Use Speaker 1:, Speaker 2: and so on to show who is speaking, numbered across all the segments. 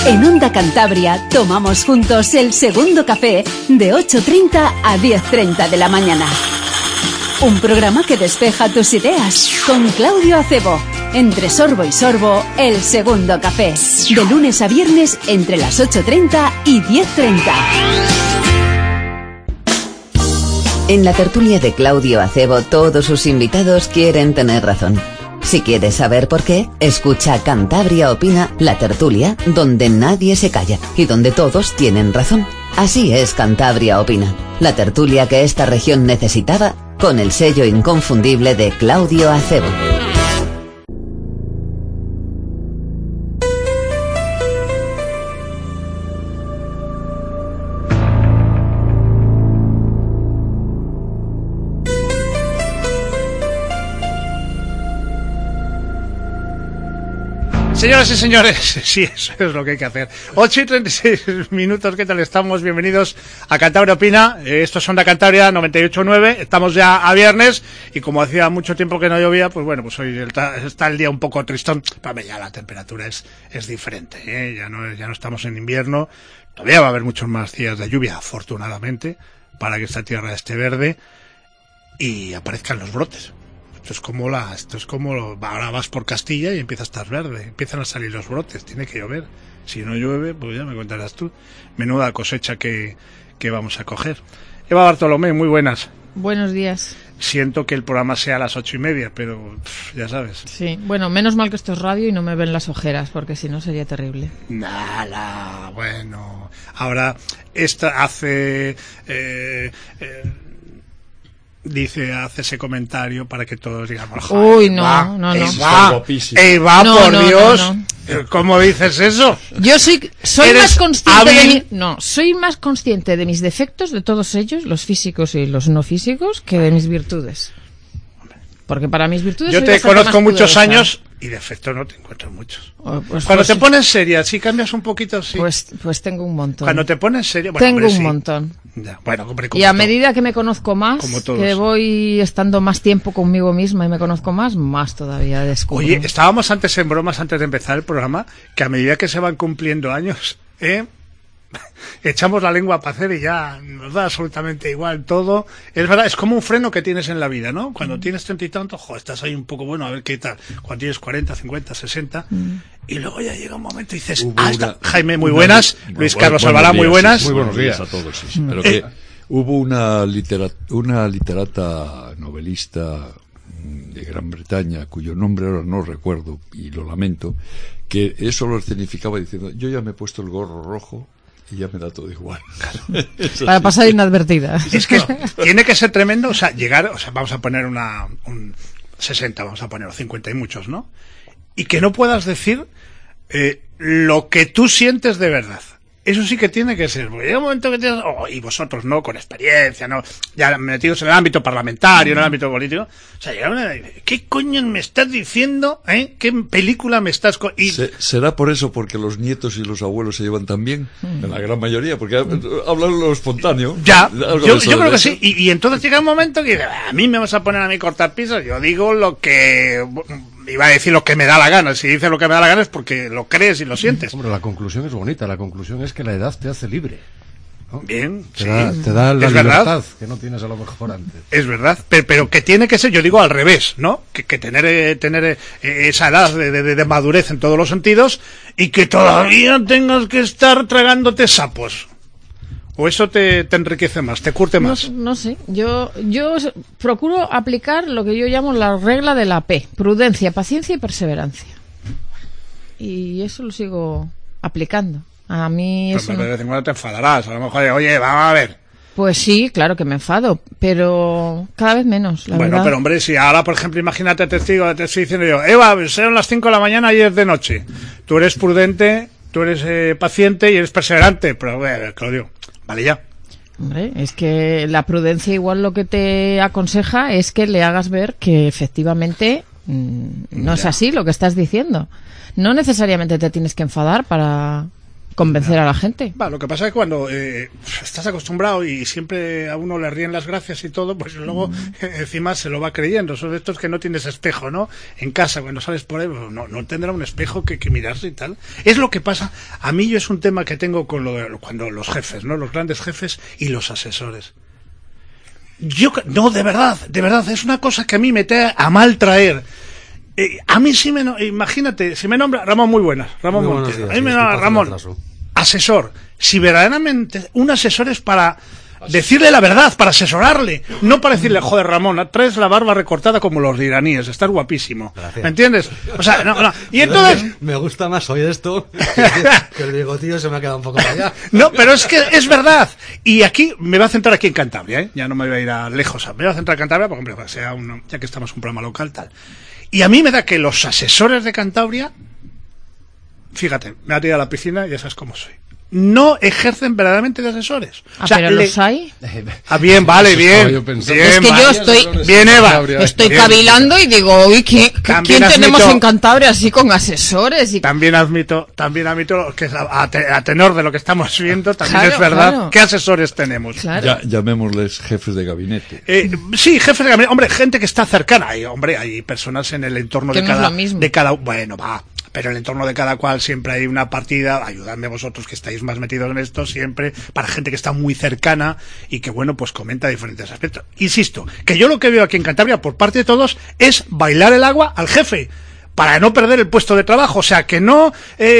Speaker 1: En Onda Cantabria tomamos juntos el segundo café de 8:30 a 10:30 de la mañana. Un programa que despeja tus ideas con Claudio Acebo. Entre sorbo y sorbo, el segundo café. De lunes a viernes entre las 8:30 y 10:30.
Speaker 2: En la tertulia de Claudio Acebo, todos sus invitados quieren tener razón. Si quieres saber por qué, escucha Cantabria Opina, la tertulia donde nadie se calla y donde todos tienen razón. Así es Cantabria Opina, la tertulia que esta región necesitaba, con el sello inconfundible de Claudio Acebo.
Speaker 3: Señoras y señores, sí, eso es lo que hay que hacer. 8:36, ¿qué tal estamos? Bienvenidos a Cantabria Opina. Esto es Onda Cantabria 98.9. Estamos ya a viernes y como hacía mucho tiempo que no llovía, pues bueno, pues hoy está el día un poco tristón. Pero ya la temperatura es diferente, ¿eh? Ya no estamos en invierno. Todavía va a haber muchos más días de lluvia, afortunadamente, para que esta tierra esté verde y aparezcan los brotes. Esto es como ahora vas por Castilla y empieza a estar verde, empiezan a salir los brotes, tiene que llover. Si no llueve, pues ya me contarás tú. Menuda cosecha que vamos a coger. Eva Bartolomé, muy buenas.
Speaker 4: Buenos días.
Speaker 3: Siento que el programa sea a las 8:30, pero ya sabes.
Speaker 4: Sí, bueno, menos mal que esto es radio y no me ven las ojeras, porque si no sería terrible.
Speaker 3: Nada, bueno. Ahora, esta hace ese comentario para que todos digamos,
Speaker 4: uy, no.
Speaker 3: Eva, por Dios, ¿cómo dices eso?
Speaker 4: Yo soy más consciente de mis defectos, de todos ellos, los físicos y los no físicos, que de mis virtudes. Porque para mis virtudes
Speaker 3: yo te conozco muchos años y defectos no te encuentro muchos. Cuando te pones seria, si cambias un poquito, sí.
Speaker 4: Pues tengo un montón.
Speaker 3: Cuando te pones seria, bueno,
Speaker 4: tengo
Speaker 3: hombre,
Speaker 4: un
Speaker 3: sí.
Speaker 4: montón.
Speaker 3: Ya, bueno, hombre,
Speaker 4: y a medida que me conozco más, que voy estando más tiempo conmigo misma y me conozco más todavía descubro.
Speaker 3: Oye, estábamos antes en bromas, antes de empezar el programa, que a medida que se van cumpliendo años, echamos la lengua para hacer y ya nos da absolutamente igual todo. Es verdad, es como un freno que tienes en la vida, ¿no? Cuando tienes 30 y tanto, estás ahí un poco, bueno, a ver qué tal. Cuando tienes 40, 50, 60, y luego ya llega un momento y dices, Jaime, muy buenas, Luis Carlos Albalá, muy buenas.
Speaker 5: Muy buenos días a todos, sí. Pero que hubo una literata novelista de Gran Bretaña, cuyo nombre ahora no recuerdo, y lo lamento, que eso lo escenificaba diciendo, yo ya me he puesto el gorro rojo y ya me da todo igual.
Speaker 4: Para pasar inadvertida.
Speaker 3: Es que tiene que ser tremendo, vamos a poner un 60, vamos a poner 50 y muchos, ¿no? Y que no puedas decir lo que tú sientes de verdad. Eso sí que tiene que ser, porque llega un momento que tienes, y vosotros no, con experiencia, no, ya metidos en el ámbito parlamentario, en el ámbito político, o sea, llega una, ¿qué coño me estás diciendo? ¿Qué película me estás
Speaker 5: ¿Será por eso porque los nietos y los abuelos se llevan tan bien? En la gran mayoría, porque hablan lo espontáneo.
Speaker 3: Ya, yo creo que sí, y entonces llega un momento que a mí me vas a poner a mí cortar pisos, yo digo lo que... Iba a decir lo que me da la gana. Si dices lo que me da la gana es porque lo crees y lo sientes.
Speaker 6: Hombre, la conclusión es bonita. La conclusión es que la edad te hace libre, ¿no?
Speaker 3: Bien,
Speaker 6: te da la libertad que no tienes a lo mejor antes.
Speaker 3: Es verdad, pero que tiene que ser, yo digo al revés, ¿no? Que tener esa edad de madurez en todos los sentidos y que todavía tengas que estar tragándote sapos. ¿O eso te enriquece más, te curte más?
Speaker 4: No sé, yo procuro aplicar lo que yo llamo la regla de la P, prudencia, paciencia y perseverancia. Y eso lo sigo aplicando. A mí eso
Speaker 3: de vez en cuando te enfadarás, a lo mejor, oye, vamos a ver.
Speaker 4: Pues sí, claro que me enfado, pero cada vez menos, la verdad.
Speaker 3: Pero hombre, si ahora, por ejemplo, imagínate, te estoy diciendo yo, Eva, son las 5 de la mañana y es de noche. Tú eres prudente, tú eres paciente y eres perseverante, pero Claudio, vale ya.
Speaker 4: Hombre, es que la prudencia igual lo que te aconseja es que le hagas ver que efectivamente no es así lo que estás diciendo. No necesariamente te tienes que enfadar para convencer a la gente.
Speaker 3: Lo que pasa es que cuando estás acostumbrado y siempre a uno le ríen las gracias y todo, pues luego encima se lo va creyendo. Son de estos que no tienes espejo, ¿no? En casa, cuando sales por ahí, pues, no tendrá un espejo que mirarse y tal. Es lo que pasa. A mí yo es un tema que tengo con cuando los jefes, ¿no? Los grandes jefes y los asesores. De verdad, es una cosa que a mí me trae a mal traer. A mí sí imagínate, si me nombra Ramón, muy buenas, Ramón Montero. A mí me nombra Ramón, asesor. Si verdaderamente un asesor es para decirle la verdad, para asesorarle, no para decirle, joder, Ramón, traes la barba recortada como los iraníes, estás guapísimo.
Speaker 7: Gracias.
Speaker 3: ¿Me entiendes? O sea, no. Y entonces...
Speaker 7: Me gusta más oír esto que el bigotillo se me ha quedado un poco para allá.
Speaker 3: No, pero es que es verdad. Y aquí, me voy a centrar aquí en Cantabria, ¿eh? Ya no me voy a ir a lejos. Me voy a centrar en Cantabria porque, hombre, ya que estamos en un programa local, tal. Y a mí me da que los asesores de Cantabria, fíjate, me ha tirado a la piscina y ya sabes cómo soy, no ejercen verdaderamente de asesores.
Speaker 4: ¿Pero los hay?
Speaker 3: Bien, vale, bien.
Speaker 4: Es que yo estoy...
Speaker 3: Bien, Eva.
Speaker 4: Estoy cavilando y digo, uy, ¿quién tenemos en Cantabria así con asesores? Y...
Speaker 3: También admito que a tenor de lo que estamos viendo, también es verdad. Claro. ¿Qué asesores tenemos?
Speaker 5: Claro. Llamémosles jefes de gabinete.
Speaker 3: Sí, jefes de gabinete. Hombre, gente que está cercana. Hay personas en el entorno
Speaker 4: que
Speaker 3: de cada... Bueno, pero en el entorno de cada cual siempre hay una partida, ayudadme vosotros que estáis más metidos en esto, siempre para gente que está muy cercana y que, bueno, pues comenta diferentes aspectos. Insisto, que yo lo que veo aquí en Cantabria, por parte de todos, es bailar el agua al jefe, para no perder el puesto de trabajo. O sea, que no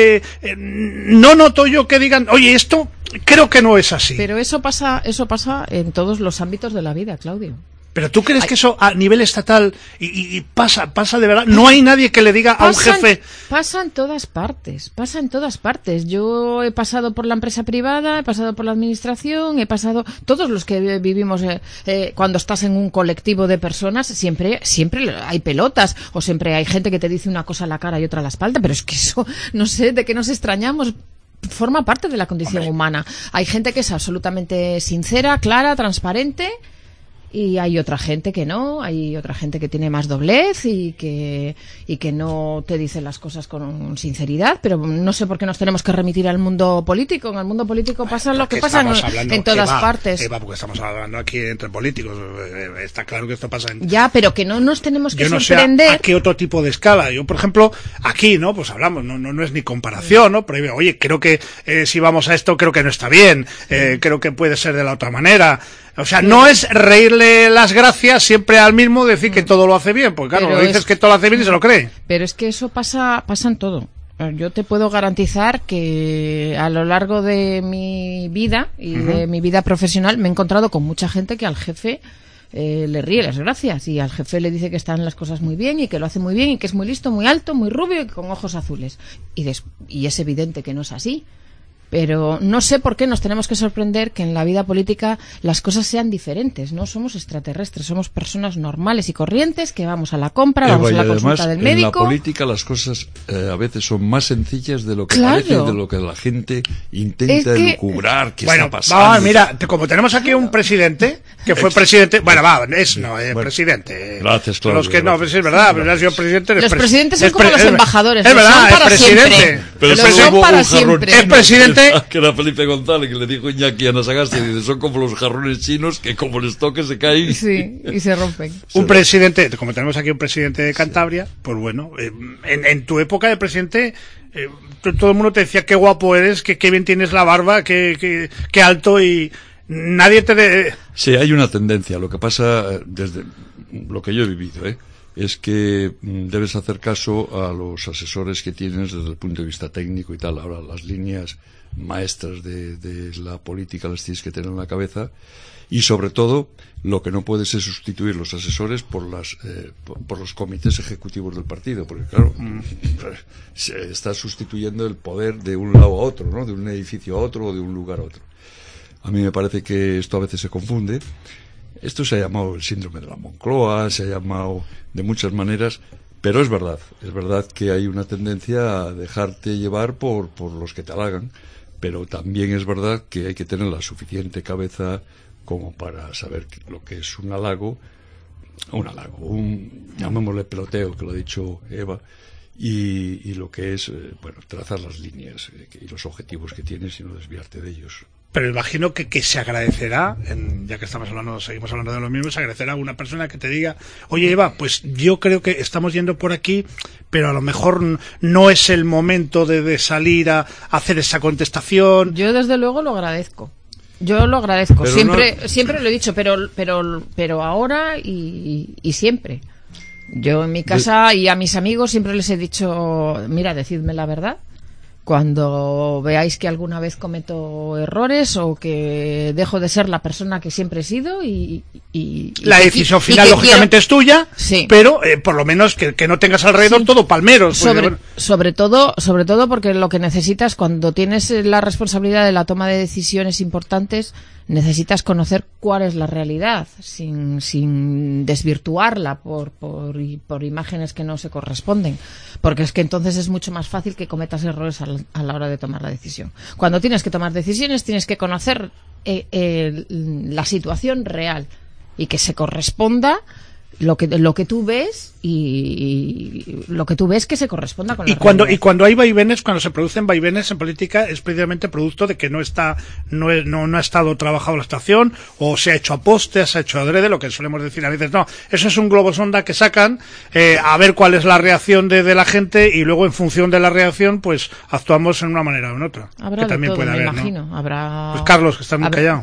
Speaker 3: noto yo que digan, oye, esto creo que no es así.
Speaker 4: Pero eso pasa en todos los ámbitos de la vida, Claudio.
Speaker 3: ¿Pero tú crees que eso a nivel estatal y pasa de verdad? ¿No hay nadie que le diga a un jefe?
Speaker 4: Pasa en todas partes. Yo he pasado por la empresa privada, he pasado por la administración, todos los que vivimos, cuando estás en un colectivo de personas, siempre hay pelotas, o siempre hay gente que te dice una cosa a la cara y otra a la espalda, pero es que eso, no sé de qué nos extrañamos. Forma parte de la condición humana. Hay gente que es absolutamente sincera, clara, transparente. Y hay otra gente que no, hay otra gente que tiene más doblez y que no te dice las cosas con sinceridad, pero no sé por qué nos tenemos que remitir al mundo político. En el mundo político pasa lo que pasa en todas partes.
Speaker 3: Eva, porque estamos hablando aquí entre políticos, está claro que esto pasa en...
Speaker 4: Ya, pero que no nos tenemos que sorprender.
Speaker 3: Yo no sé a qué otro tipo de escala. Yo, por ejemplo, aquí, ¿no? Pues hablamos, no es ni comparación, ¿no? Pero oye, creo que si vamos a esto, creo que no está bien, creo que puede ser de la otra manera. O sea, no es reírle las gracias siempre al mismo, decir que todo lo hace bien, porque claro, lo dices que todo lo hace bien y se lo cree.
Speaker 4: Pero es que eso pasa en todo. Yo te puedo garantizar que a lo largo de mi vida y de mi vida profesional me he encontrado con mucha gente que al jefe le ríe las gracias y al jefe le dice que están las cosas muy bien y que lo hace muy bien y que es muy listo, muy alto, muy rubio y con ojos azules. Y es evidente que no es así. Pero no sé por qué nos tenemos que sorprender que en la vida política las cosas sean diferentes. No somos extraterrestres, somos personas normales y corrientes que vamos a la compra, vamos a la consulta del médico.
Speaker 5: En la política las cosas a veces son más sencillas de lo que parece, de lo que la gente intenta elucubrar que está pasando.
Speaker 3: Mira, como tenemos aquí un presidente que fue presidente, presidente.
Speaker 5: Gracias, Claudio.
Speaker 3: Los que no, es verdad, pero ha sido presidente.
Speaker 4: Los presidentes son como los embajadores.
Speaker 3: Es verdad,
Speaker 4: es
Speaker 3: presidente.
Speaker 5: Pero
Speaker 4: son para siempre.
Speaker 3: Es presidente.
Speaker 5: Que era Felipe González, que le dijo Iñaki a Nasagasti, dice, son como los jarrones chinos que como les toque se caen.
Speaker 4: Sí, y se rompen.
Speaker 3: Un presidente, como tenemos aquí un presidente de Cantabria, pues bueno, en tu época de presidente, todo el mundo te decía qué guapo eres, que qué bien tienes la barba, qué alto, y nadie te...
Speaker 5: Sí, hay una tendencia. Lo que pasa, desde lo que yo he vivido, es que debes hacer caso a los asesores que tienes desde el punto de vista técnico y tal. Ahora, las líneas maestras de la política las tienes que tener en la cabeza, y sobre todo lo que no puedes es sustituir los asesores por los comités ejecutivos del partido, porque claro, se está sustituyendo el poder de un lado a otro, ¿no? De un edificio a otro o de un lugar a otro. A mí me parece que esto a veces se confunde. Esto se ha llamado el síndrome de la Moncloa, se ha llamado de muchas maneras, pero es verdad que hay una tendencia a dejarte llevar por los que te halagan, pero también es verdad que hay que tener la suficiente cabeza como para saber lo que es un halago, llamémosle peloteo, que lo ha dicho Eva, y lo que es, trazar las líneas y los objetivos que tienes y no desviarte de ellos.
Speaker 3: Pero imagino que se agradecerá, ya que seguimos hablando de lo mismo, se agradecerá a una persona que te diga, oye Eva, pues yo creo que estamos yendo por aquí, pero a lo mejor no es el momento de salir a hacer esa contestación.
Speaker 4: Yo desde luego lo agradezco. Yo lo agradezco. Siempre lo he dicho, pero ahora y siempre. Yo en mi casa y a mis amigos siempre les he dicho, mira, decidme la verdad. Cuando veáis que alguna vez cometo errores o que dejo de ser la persona que siempre he sido
Speaker 3: la decisión final lógicamente es tuya,
Speaker 4: sí.
Speaker 3: Pero por lo menos que no tengas alrededor todo palmeros.
Speaker 4: Sobre todo porque lo que necesitas cuando tienes la responsabilidad de la toma de decisiones importantes, necesitas conocer cuál es la realidad sin desvirtuarla por imágenes que no se corresponden, porque es que entonces es mucho más fácil que cometas errores a la hora de tomar la decisión. Cuando tienes que tomar decisiones tienes que conocer la situación real y que se corresponda lo que tú ves y lo que tú ves que se corresponda con la realidad.
Speaker 3: Y cuando hay vaivenes, cuando se producen vaivenes en política, es precisamente producto de que no ha estado trabajado la estación, o se ha hecho aposte, se ha hecho adrede, lo que solemos decir a veces. No, eso es un globo sonda que sacan a ver cuál es la reacción de la gente, y luego en función de la reacción pues actuamos en una manera o en otra.
Speaker 4: Habrá
Speaker 3: que también
Speaker 4: de todo,
Speaker 3: puede haber,
Speaker 4: imagino.
Speaker 3: ¿no?
Speaker 4: Habrá...
Speaker 3: Pues Carlos, que está muy callado.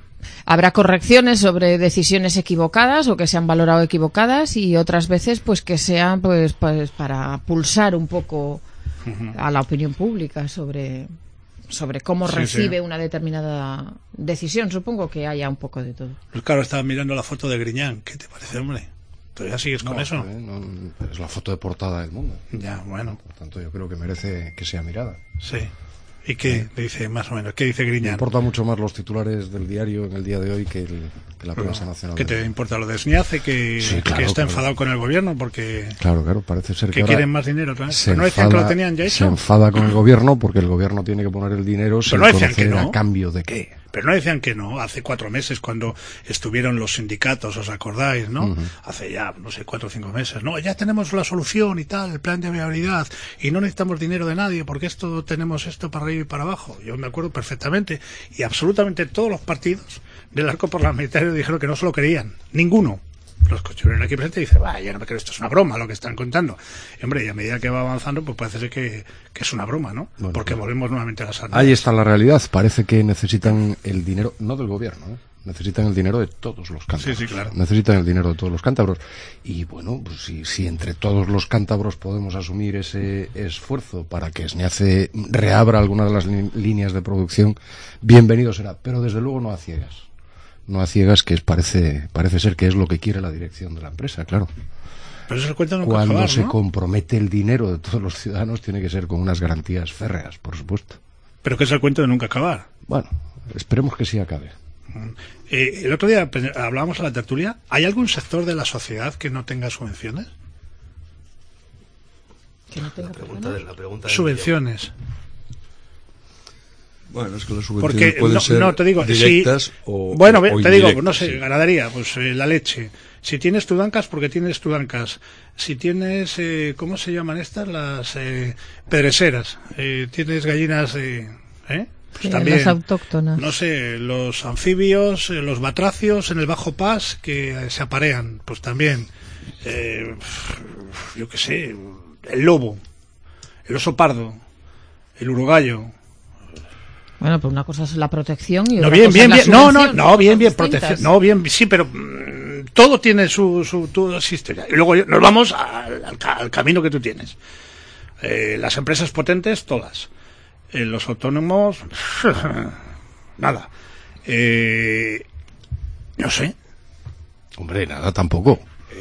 Speaker 4: Habrá correcciones sobre decisiones equivocadas o que se han valorado equivocadas, y otras veces pues que sean pues para pulsar un poco a la opinión pública sobre cómo recibe una determinada decisión. Supongo que haya un poco de todo.
Speaker 3: Pues claro, estaba mirando la foto de Griñán. ¿Qué te parece, hombre? ¿Todavía sigues con eso?
Speaker 6: Es la foto de portada del Mundo.
Speaker 3: Ya, bueno.
Speaker 6: Por tanto, yo creo que merece que sea mirada.
Speaker 3: Sí. ¿Y qué dice más o menos? ¿Qué dice Griñán?
Speaker 6: Me importa mucho más los titulares del diario en el día de hoy que la prensa nacional.
Speaker 3: ¿Qué te importa lo de Sniace, que está enfadado con el gobierno? Porque
Speaker 6: claro, parece ser que
Speaker 3: quieren más dinero otra vez.
Speaker 6: ¿No
Speaker 3: decían que lo tenían ya hecho?
Speaker 6: Se enfada con el gobierno porque el gobierno tiene que poner el dinero sin conocer a cambio de qué.
Speaker 3: Pero no decían que no, hace 4 meses cuando estuvieron los sindicatos, ¿os acordáis, no? Hace ya, no sé, 4 o 5 meses, no, ya tenemos la solución y tal, el plan de viabilidad, y no necesitamos dinero de nadie, porque tenemos esto para arriba y para abajo. Yo me acuerdo perfectamente, y absolutamente todos los partidos del arco parlamentario dijeron que no se lo querían, ninguno. Los que estuvieron aquí presentes dicen, yo no me creo, esto es una broma lo que están contando. Y hombre, y a medida que va avanzando, pues parece ser que es una broma, ¿no? Bueno, porque volvemos nuevamente a las armas.
Speaker 6: Ahí está la realidad. Parece que necesitan el dinero, no del gobierno, necesitan el dinero de todos los cántabros.
Speaker 3: Sí, claro.
Speaker 6: Necesitan el dinero de todos los cántabros. Y bueno, pues si entre todos los cántabros podemos asumir ese esfuerzo para que Sniace reabra algunas de las líneas de producción, bienvenido será. Pero desde luego no a ciegas. No a ciegas, que parece ser que es lo que quiere la dirección de la empresa, claro.
Speaker 3: Pero eso se cuenta nunca
Speaker 6: cuando
Speaker 3: acabar,
Speaker 6: se
Speaker 3: ¿no?
Speaker 6: compromete el dinero de todos los ciudadanos, tiene que ser con unas garantías férreas, por supuesto.
Speaker 3: Pero que es el cuento de nunca acabar.
Speaker 6: Bueno, esperemos que sí acabe.
Speaker 3: El otro día hablábamos en la tertulia. ¿Hay algún sector de la sociedad que no tenga subvenciones?
Speaker 4: ¿Que no tenga
Speaker 7: la pregunta
Speaker 3: subvenciones.
Speaker 5: Bueno, es que las subvenciones pueden ser directas o
Speaker 3: te digo, no sé,
Speaker 5: sí.
Speaker 3: Ganadería, pues la leche. Si tienes tudancas, porque tienes tudancas. Si tienes, ¿cómo se llaman estas? Las pedreseras. Tienes gallinas, pues también,
Speaker 4: las autóctonas.
Speaker 3: No sé, los anfibios, los batracios en el Bajo Pas que se aparean, pues también. Yo qué sé, el lobo, el oso pardo, el urogallo.
Speaker 4: Bueno, pues una cosa es la protección y
Speaker 3: no,
Speaker 4: otra
Speaker 3: bien,
Speaker 4: cosa
Speaker 3: bien,
Speaker 4: es
Speaker 3: bien.
Speaker 4: la
Speaker 3: Bien, protección. No, bien, sí, pero todo tiene su historia. Y luego nos vamos al camino que tú tienes. Las empresas potentes, todas. Los autónomos, nada. No sé.
Speaker 6: Hombre, nada tampoco.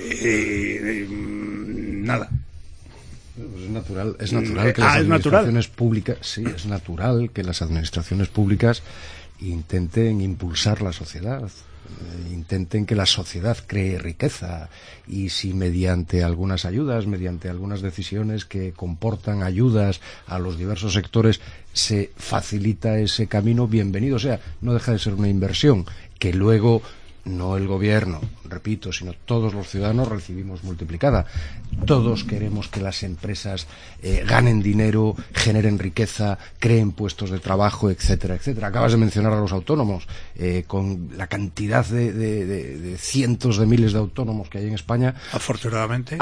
Speaker 3: Nada.
Speaker 6: Es natural que las administraciones públicas, es natural que las administraciones públicas intenten impulsar la sociedad, intenten que la sociedad cree riqueza, y si mediante algunas ayudas, mediante algunas decisiones que comportan ayudas a los diversos sectores se facilita ese camino, bienvenido sea. No deja de ser una inversión que luego no el gobierno, repito, sino todos los ciudadanos recibimos multiplicada. Todos queremos que las empresas ganen dinero, generen riqueza, creen puestos de trabajo, etcétera, etcétera. Acabas de mencionar a los autónomos, con la cantidad de cientos de miles de autónomos que hay en España.
Speaker 3: Afortunadamente.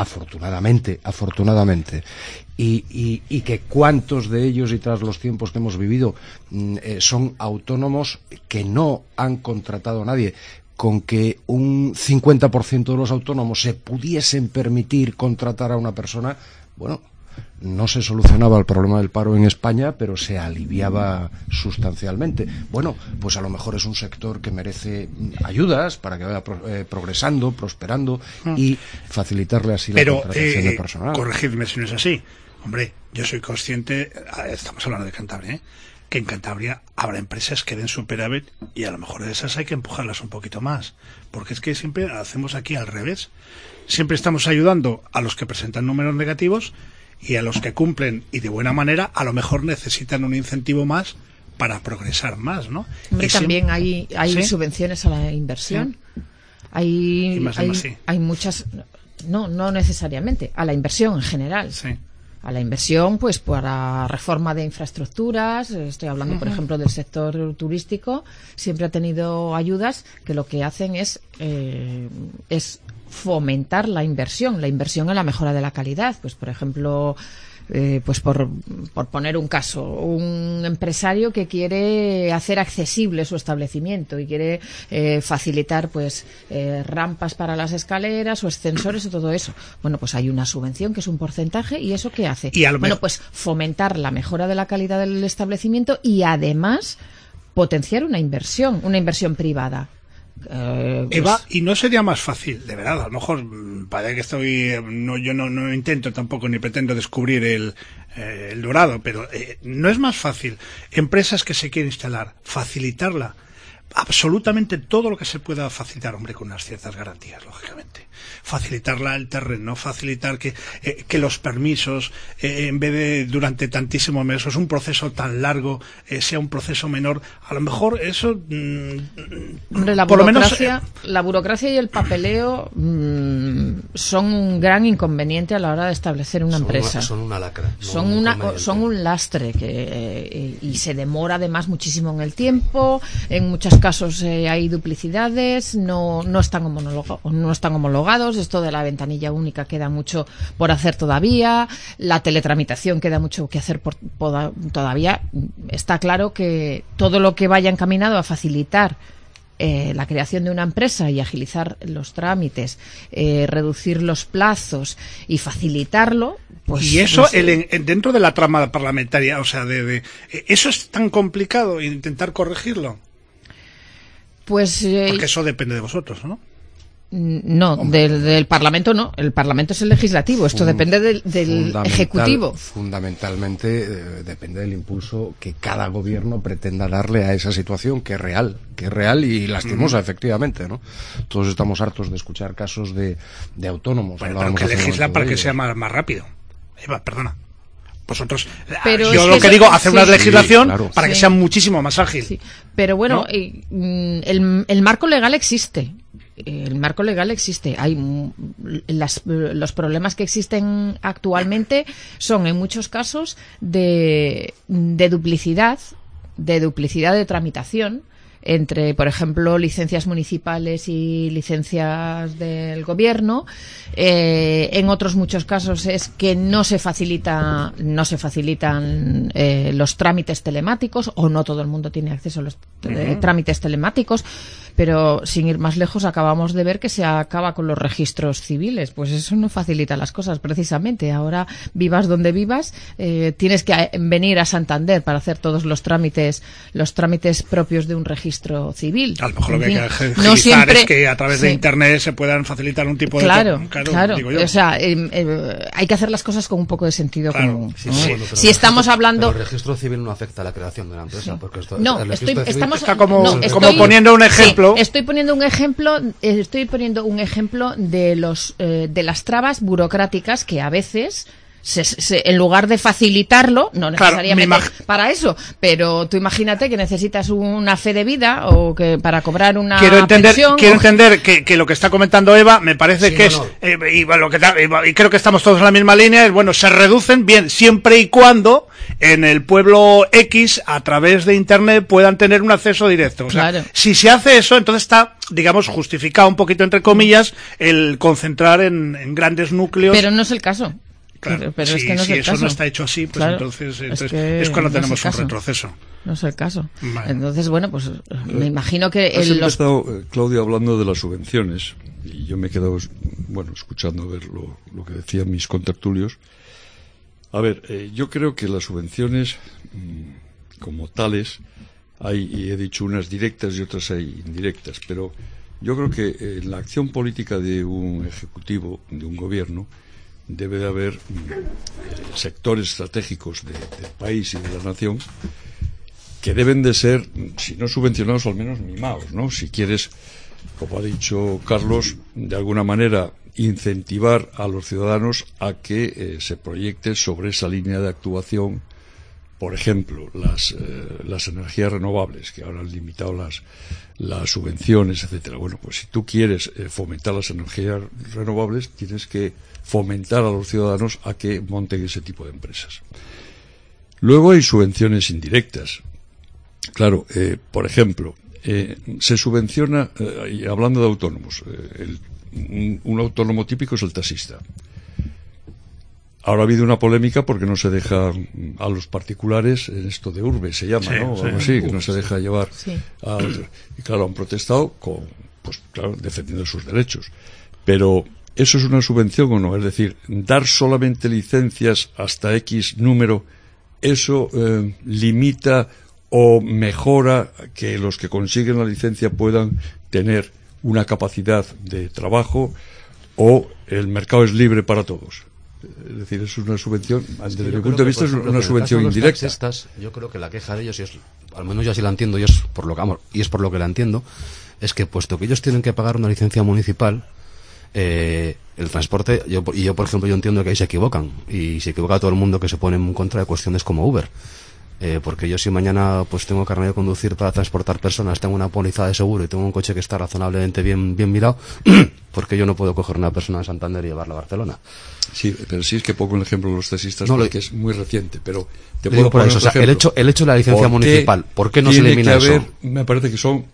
Speaker 6: Y que cuántos de ellos, y tras los tiempos que hemos vivido, son autónomos que no han contratado a nadie. Con que un 50% de los autónomos se pudiesen permitir contratar a una persona, bueno, no se solucionaba el problema del paro en España, pero se aliviaba sustancialmente. Bueno, pues a lo mejor es un sector que merece ayudas para que vaya progresando, prosperando y facilitarle así la contratación de personal.
Speaker 3: Corregidme si no es así. Hombre, yo soy consciente, estamos hablando de Cantabria, que en Cantabria habrá empresas que den superávit y a lo mejor de esas hay que empujarlas un poquito más, porque es que siempre hacemos aquí al revés. Siempre estamos ayudando a los que presentan números negativos y a los que cumplen y de buena manera a lo mejor necesitan un incentivo más para progresar más, ¿no?
Speaker 4: Hombre, también hay ¿sí? subvenciones a la inversión. ¿Sí? Hay muchas, no necesariamente, a la inversión en general.
Speaker 3: Sí.
Speaker 4: A la inversión, pues para reforma de infraestructuras, estoy hablando, por ejemplo, del sector turístico, siempre ha tenido ayudas que lo que hacen es fomentar la inversión en la mejora de la calidad. Pues, por ejemplo, pues por poner un caso, un empresario que quiere hacer accesible su establecimiento y quiere facilitar pues rampas para las escaleras o ascensores o todo eso. Bueno, pues hay una subvención que es un porcentaje y ¿eso qué hace? Bueno, pues fomentar la mejora de la calidad del establecimiento y además potenciar una inversión privada.
Speaker 3: Eva, ¿y no sería más fácil, de verdad, a lo mejor parece que yo no intento tampoco ni pretendo descubrir el dorado, pero no es más fácil empresas que se quieren instalar, facilitarla, absolutamente todo lo que se pueda facilitar, hombre, con unas ciertas garantías, lógicamente, facilitarla el terreno, facilitar que los permisos, en vez de durante tantísimos meses, un proceso tan largo, sea un proceso menor, a lo mejor eso
Speaker 4: hombre, la burocracia y el papeleo son un gran inconveniente a la hora de establecer una empresa.
Speaker 7: Son una lacra.
Speaker 4: Son un lastre y se demora además muchísimo en el tiempo. En muchos casos hay duplicidades, no están homologados. Esto de la ventanilla única queda mucho por hacer todavía. La teletramitación queda mucho que hacer todavía. Está claro que todo lo que vaya encaminado a facilitar la creación de una empresa y agilizar los trámites, reducir los plazos y facilitarlo, pues,
Speaker 3: y eso dentro de la trama parlamentaria, o sea, eso es tan complicado intentar corregirlo.
Speaker 4: Pues
Speaker 3: porque eso depende de vosotros, ¿no?
Speaker 4: No, del Parlamento no. El Parlamento es el legislativo. Esto depende del Ejecutivo.
Speaker 6: Fundamentalmente depende del impulso que cada gobierno pretenda darle a esa situación, que es real y lastimosa, efectivamente, ¿no? Todos estamos hartos de escuchar casos de autónomos.
Speaker 3: Bueno, pero que legisla para que sea más rápido. Eva, perdona. Vosotros,
Speaker 4: pero
Speaker 3: yo lo que digo, hacer una legislación para que sea muchísimo más ágil. Sí.
Speaker 4: Pero bueno,
Speaker 3: ¿no?
Speaker 4: El marco legal existe. El marco legal existe. Hay los problemas que existen actualmente son en muchos casos de duplicidad de tramitación entre, por ejemplo, licencias municipales y licencias del gobierno. En otros muchos casos es que no se facilitan los trámites telemáticos, o no todo el mundo tiene acceso a los trámites telemáticos. Pero sin ir más lejos, acabamos de ver que se acaba con los registros civiles. Pues eso no facilita las cosas, precisamente. Ahora, vivas donde vivas, tienes que venir a Santander para hacer todos los trámites propios de un registro civil.
Speaker 3: A lo mejor lo que hay que agilizar es que a través de Internet se puedan facilitar un tipo de...
Speaker 4: Claro. Digo yo. O sea, hay que hacer las cosas con un poco de sentido común.
Speaker 7: Sí, ¿no? Bueno,
Speaker 4: si estamos hablando...
Speaker 7: Pero el registro civil no afecta a la creación de una empresa. Porque
Speaker 3: está como poniendo un ejemplo.
Speaker 4: Estoy poniendo un ejemplo de las trabas burocráticas que a veces en lugar de facilitarlo, no necesariamente para eso, pero tú imagínate que necesitas una fe de vida o que para cobrar una pensión.
Speaker 3: Quiero entender que lo que está comentando Eva me parece que es, y creo que estamos todos en la misma línea, es bueno, se reducen bien siempre y cuando en el pueblo X a través de internet puedan tener un acceso directo. O sea, claro. Si se hace eso, entonces está, digamos, justificado un poquito entre comillas el concentrar en grandes núcleos.
Speaker 4: Pero no es el caso.
Speaker 3: Claro,
Speaker 4: pero es que no es
Speaker 3: si
Speaker 4: el
Speaker 3: eso
Speaker 4: caso.
Speaker 3: no está hecho así, pues claro, entonces es cuando tenemos un retroceso.
Speaker 4: No es el caso. Vale. Entonces, bueno, pues me imagino que...
Speaker 5: Has empezado, Claudia, hablando de las subvenciones, y yo me he quedado, escuchando ver lo que decían mis contertulios. A ver, yo creo que las subvenciones, como tales, hay, y he dicho unas directas y otras hay indirectas, pero yo creo que en la acción política de un ejecutivo, de un gobierno, debe de haber sectores estratégicos del país y de la nación que deben de ser, si no subvencionados, al menos mimados, ¿no? Si quieres, como ha dicho Carlos, de alguna manera incentivar a los ciudadanos a que se proyecte sobre esa línea de actuación, por ejemplo, las energías renovables, que ahora han limitado las subvenciones, etcétera. Bueno, pues si tú quieres fomentar las energías renovables, tienes que fomentar a los ciudadanos a que monten ese tipo de empresas. Luego hay subvenciones indirectas. Claro, por ejemplo, se subvenciona, y hablando de autónomos, un autónomo típico es el taxista. Ahora ha habido una polémica porque no se deja a los particulares, en esto de urbe se llama, sí, ¿no? Sí. Algo así, que no se deja llevar a otros. Y claro, han protestado defendiendo sus derechos. Pero ¿eso es una subvención o no? Es decir, dar solamente licencias hasta X número, ¿eso limita o mejora que los que consiguen la licencia puedan tener una capacidad de trabajo, o el mercado es libre para todos? Es decir, es una subvención, desde mi punto de vista, es una subvención indirecta.
Speaker 6: Taxistas, yo creo que la queja de ellos, al menos yo así la entiendo, y es por lo que la entiendo, es que puesto que ellos tienen que pagar una licencia municipal, el transporte, yo por ejemplo, yo entiendo que ahí se equivocan, y se equivoca todo el mundo que se pone en contra de cuestiones como Uber. Porque yo si mañana pues tengo carnet de conducir para transportar personas, tengo una póliza de seguro y tengo un coche que está razonablemente bien mirado, porque yo no puedo coger una persona de Santander y llevarla a Barcelona.
Speaker 5: Sí, pero sí es que pongo el ejemplo de los taxistas porque es muy reciente, pero te
Speaker 6: puedo poner eso. O sea, el hecho de la licencia municipal, ¿por qué no se elimina eso?
Speaker 5: Me parece que son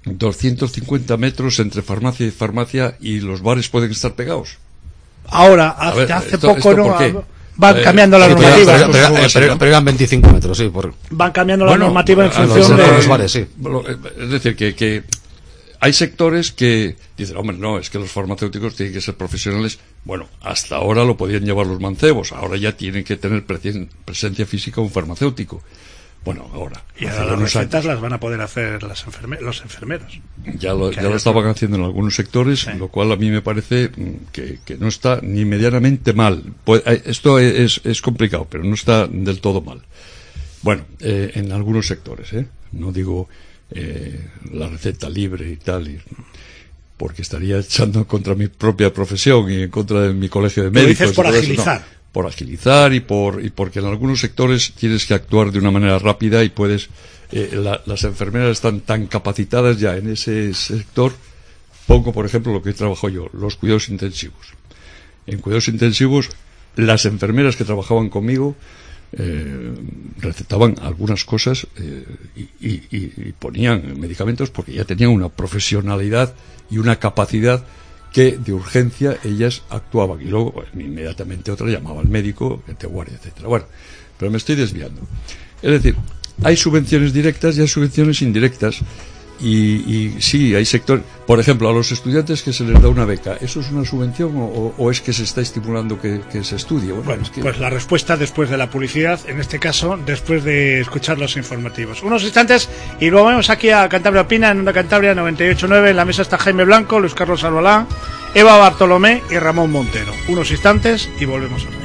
Speaker 5: 250 metros entre farmacia y farmacia y los bares pueden estar pegados.
Speaker 3: Ahora, hace poco no... Van cambiando las normativas.
Speaker 6: Pero eran 25 metros, sí.
Speaker 3: Van cambiando las normativas en función de
Speaker 6: los bares, sí.
Speaker 5: Es decir, que hay sectores que dicen, hombre, no, es que los farmacéuticos tienen que ser profesionales. Bueno, hasta ahora lo podían llevar los mancebos, ahora ya tienen que tener presencia física un farmacéutico. Bueno, ahora.
Speaker 3: Y ahora las recetas las van a poder hacer los enfermeros.
Speaker 5: Ya lo estaban haciendo en algunos sectores, sí. Lo cual a mí me parece que no está ni medianamente mal. Esto es complicado, pero no está del todo mal. Bueno, en algunos sectores, no digo la receta libre y tal, porque estaría echando contra mi propia profesión y en contra de mi colegio de médicos.
Speaker 3: Lo dices por agilizar.
Speaker 5: No. Por agilizar y porque en algunos sectores tienes que actuar de una manera rápida y puedes las enfermeras están tan capacitadas ya en ese sector. Pongo por ejemplo lo que he trabajado yo, los cuidados intensivos. En cuidados intensivos las enfermeras que trabajaban conmigo recetaban algunas cosas y ponían medicamentos porque ya tenían una profesionalidad y una capacidad que de urgencia ellas actuaban y luego inmediatamente otra llamaba al médico, gente guardia, etcétera. Bueno, pero me estoy desviando. Es decir, hay subvenciones directas y hay subvenciones indirectas y sí, hay sectores, por ejemplo, a los estudiantes que se les da una beca, ¿eso es una subvención o es que se está estimulando que se estudie?
Speaker 3: Bueno, pues la respuesta después de la publicidad, en este caso, después de escuchar los informativos. Unos instantes y luego vemos aquí a Cantabria Opina en Onda Cantabria 98.9. En la mesa está Jaime Blanco, Luis Carlos Albalá, Eva Bartolomé y Ramón Montero. Unos instantes y volvemos otra vez.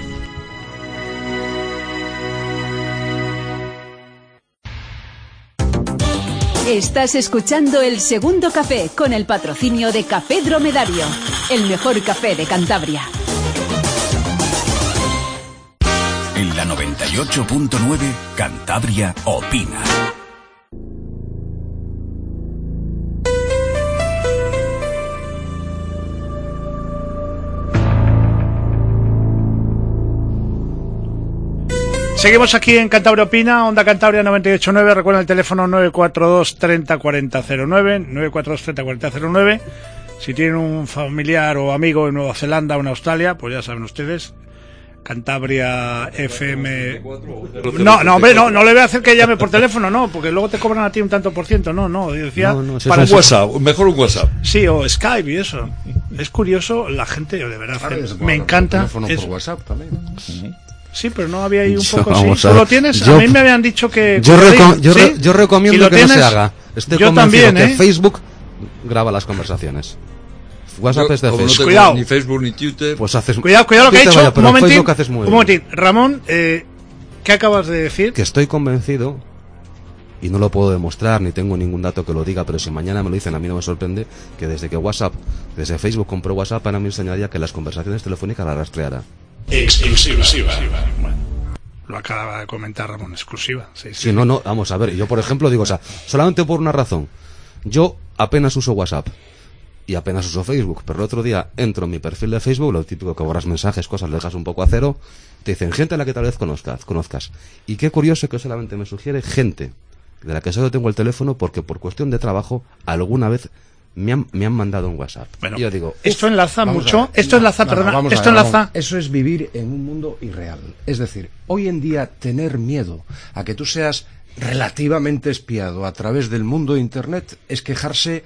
Speaker 1: Estás escuchando El Segundo Café con el patrocinio de Café Dromedario, el mejor café de Cantabria.
Speaker 8: la 98.9 Cantabria opina.
Speaker 3: Seguimos aquí en Cantabria Opina, Onda Cantabria 98.9. Recuerden el teléfono 942 30 40 09, 942 30 40 09. Si tienen un familiar o amigo en Nueva Zelanda o en Australia, pues ya saben ustedes. Cantabria FM. No, hombre, no le voy a hacer que llame por teléfono, no, porque luego te cobran a ti un tanto por ciento, no, decía
Speaker 5: para un WhatsApp, mejor un WhatsApp.
Speaker 3: Sí, o Skype y eso. Es curioso, la gente, de verdad, me encanta.
Speaker 6: Por WhatsApp también.
Speaker 3: Sí, pero no había ahí un poco así. ¿Tú lo tienes? A mí me habían dicho que...
Speaker 7: Yo recomiendo que no se haga. Estoy convencido
Speaker 3: también,
Speaker 7: que Facebook graba las conversaciones. WhatsApp es de Facebook.
Speaker 3: Cuidado.
Speaker 5: Ni Facebook ni Twitter.
Speaker 7: Pues haces...
Speaker 3: Cuidado lo que ha dicho.
Speaker 7: Un
Speaker 3: momentín. Ramón, ¿qué acabas de decir?
Speaker 7: Que estoy convencido, y no lo puedo demostrar, ni tengo ningún dato que lo diga, pero si mañana me lo dicen, a mí no me sorprende, que desde Facebook compró WhatsApp, a mí me enseñaría que las conversaciones telefónicas las rastreara.
Speaker 3: Exclusiva. Bueno, lo acaba de comentar Ramón, exclusiva. Sí.
Speaker 7: No, vamos a ver, yo por ejemplo digo, solamente por una razón, yo apenas uso WhatsApp y apenas uso Facebook, pero el otro día entro en mi perfil de Facebook, lo típico que borras mensajes, cosas, lo dejas un poco a cero, te dicen gente a la que tal vez conozcas, y qué curioso que solamente me sugiere gente de la que solo tengo el teléfono porque por cuestión de trabajo alguna vez me han mandado un WhatsApp.
Speaker 3: Bueno,
Speaker 7: y yo digo,
Speaker 3: esto enlaza mucho.
Speaker 6: Eso es vivir en un mundo irreal. Es decir, hoy en día tener miedo a que tú seas relativamente espiado a través del mundo de Internet es quejarse.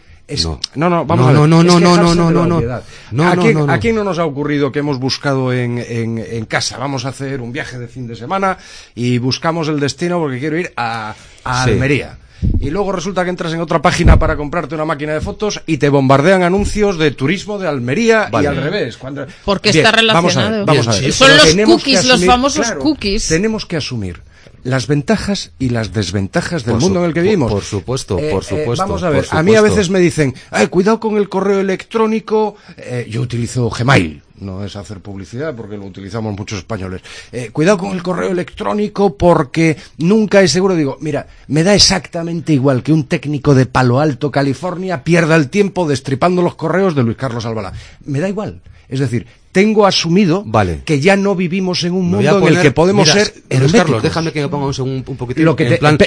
Speaker 6: ¿A quién no nos ha ocurrido que hemos buscado en casa? Vamos a hacer un viaje de fin de semana y buscamos el destino porque quiero ir a Almería. Y luego resulta que entras en otra página para comprarte una máquina de fotos y te bombardean anuncios de turismo de Almería y al revés.
Speaker 4: Porque está relacionado.
Speaker 6: Vamos a ver.
Speaker 4: Son los cookies, los famosos cookies.
Speaker 6: Tenemos que asumir las ventajas y las desventajas del mundo en el que vivimos.
Speaker 7: Por supuesto.
Speaker 6: Vamos a ver, a mí a veces me dicen, cuidado con el correo electrónico. Yo utilizo Gmail. No es hacer publicidad porque lo utilizamos muchos españoles. Cuidado con el correo electrónico porque nunca es seguro. Digo, mira, me da exactamente igual que un técnico de Palo Alto, California, pierda el tiempo destripando los correos de Luis Carlos Albalá. Me da igual. Es decir, tengo asumido que ya no vivimos en un mundo en el que podemos ser herméticos.
Speaker 7: Luis Carlos, déjame que me ponga un poquitín
Speaker 6: lo que
Speaker 7: en plan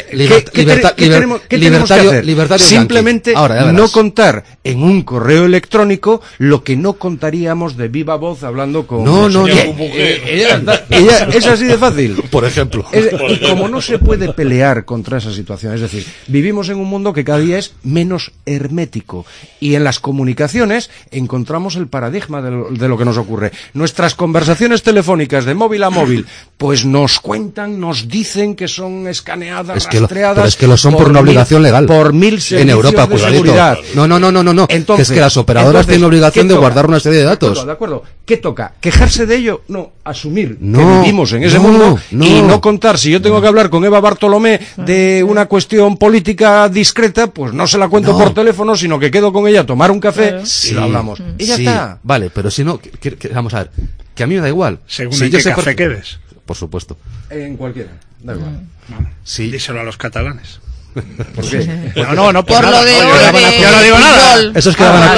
Speaker 6: libertario. Simplemente no contar en un correo electrónico lo que no contaríamos de viva voz hablando con...
Speaker 7: No.
Speaker 6: Ella es así de fácil.
Speaker 7: Por ejemplo.
Speaker 6: Y como no se puede pelear contra esa situación, es decir, vivimos en un mundo que cada día es menos hermético. Y en las comunicaciones encontramos el paradigma de lo que nos ocurre. Nuestras conversaciones telefónicas de móvil a móvil, pues nos cuentan, nos dicen que son escaneadas, rastreadas.
Speaker 7: Pero es que lo son por una obligación legal.
Speaker 6: Por 1000 servicios
Speaker 7: en Europa,
Speaker 6: de seguridad.
Speaker 7: No.
Speaker 6: Entonces,
Speaker 7: que es que las operadoras tienen obligación de guardar una serie de datos.
Speaker 6: De acuerdo. ¿Qué toca? ¿Quejarse de ello? No. Asumir que vivimos en ese mundo y no contar. Si yo tengo que hablar con Eva Bartolomé de una cuestión política discreta, pues no se la cuento por teléfono, sino que quedo con ella a tomar un café y lo hablamos. Y ya está.
Speaker 7: Vale, pero si no, vamos a ver, que a mí me da igual.
Speaker 3: Según en qué café quedes.
Speaker 7: Por supuesto.
Speaker 6: En cualquiera, da igual.
Speaker 3: Sí. Díselo a los catalanes.
Speaker 6: ¿Por qué?
Speaker 3: No,
Speaker 4: por lo de hoy.
Speaker 3: Yo no digo nada.
Speaker 7: Esos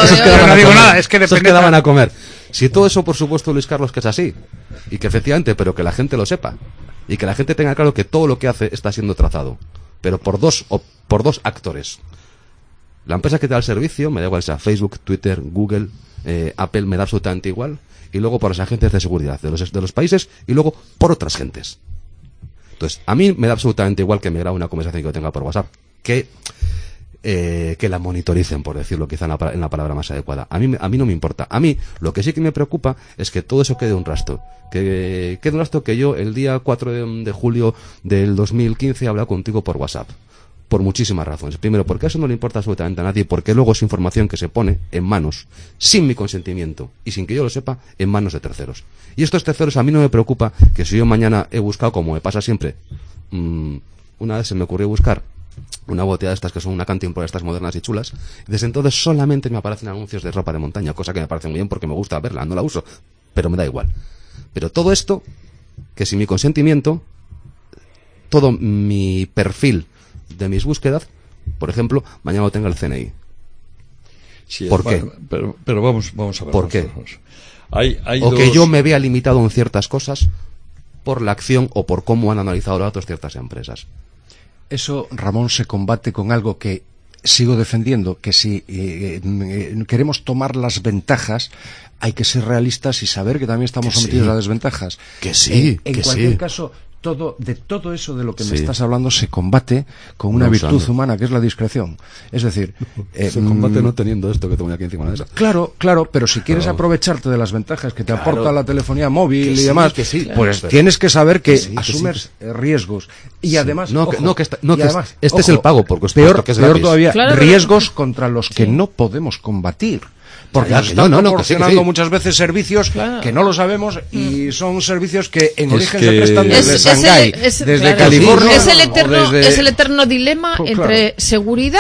Speaker 7: quedaban a comer. Si todo eso, por supuesto, Luis Carlos, que es así, y que efectivamente, pero que la gente lo sepa, y que la gente tenga claro que todo lo que hace está siendo trazado, pero por dos actores. La empresa que te da el servicio, me da igual sea Facebook, Twitter, Google, Apple, me da absolutamente igual, y luego por las agentes de seguridad de los países, y luego por otras gentes. Entonces, a mí me da absolutamente igual que me grabe una conversación que yo tenga por WhatsApp, que la monitoricen, por decirlo quizá en la palabra más adecuada. A mí no me importa. A mí lo que sí que me preocupa es que todo eso quede un rastro. Que quede un rastro que yo el día 4 de julio del 2015 he hablado contigo por WhatsApp. Por muchísimas razones. Primero, porque eso no le importa absolutamente a nadie, porque luego es información que se pone en manos, sin mi consentimiento, y sin que yo lo sepa, en manos de terceros. Y estos terceros a mí no me preocupa que si yo mañana he buscado, como me pasa siempre, una vez se me ocurrió buscar una botella de estas que son una Canting por estas modernas y chulas, y desde entonces solamente me aparecen anuncios de ropa de montaña, cosa que me parece muy bien porque me gusta verla, no la uso, pero me da igual. Pero todo esto que sin mi consentimiento, todo mi perfil de mis búsquedas, por ejemplo, mañana lo tenga el CNI.
Speaker 5: Sí,
Speaker 7: ¿Por qué?
Speaker 5: Pero vamos a ver.
Speaker 7: ¿Por qué?
Speaker 5: Hay
Speaker 7: que yo me vea limitado en ciertas cosas por la acción o por cómo han analizado los datos ciertas empresas.
Speaker 6: Eso, Ramón, se combate con algo que sigo defendiendo, que si queremos tomar las ventajas, hay que ser realistas y saber que también estamos sometidos a desventajas.
Speaker 7: Que sí,
Speaker 6: en
Speaker 7: que
Speaker 6: cualquier
Speaker 7: sí.
Speaker 6: caso, todo eso de lo que me estás hablando se combate con una virtud humana, que es la discreción. Es decir,
Speaker 7: se combate no teniendo esto que tengo aquí encima de la mesa.
Speaker 6: Claro, pero si quieres aprovecharte de las ventajas que te aporta la telefonía móvil y demás, pues tienes que saber que asumes riesgos. Y además,
Speaker 7: este es el pago, porque
Speaker 6: peor
Speaker 7: que es
Speaker 6: todavía, riesgos contra los que no podemos combatir. Porque nos están proporcionando muchas veces servicios que no lo sabemos y son servicios que en origen se prestan desde Shanghái, desde California.
Speaker 4: Es el eterno dilema entre seguridad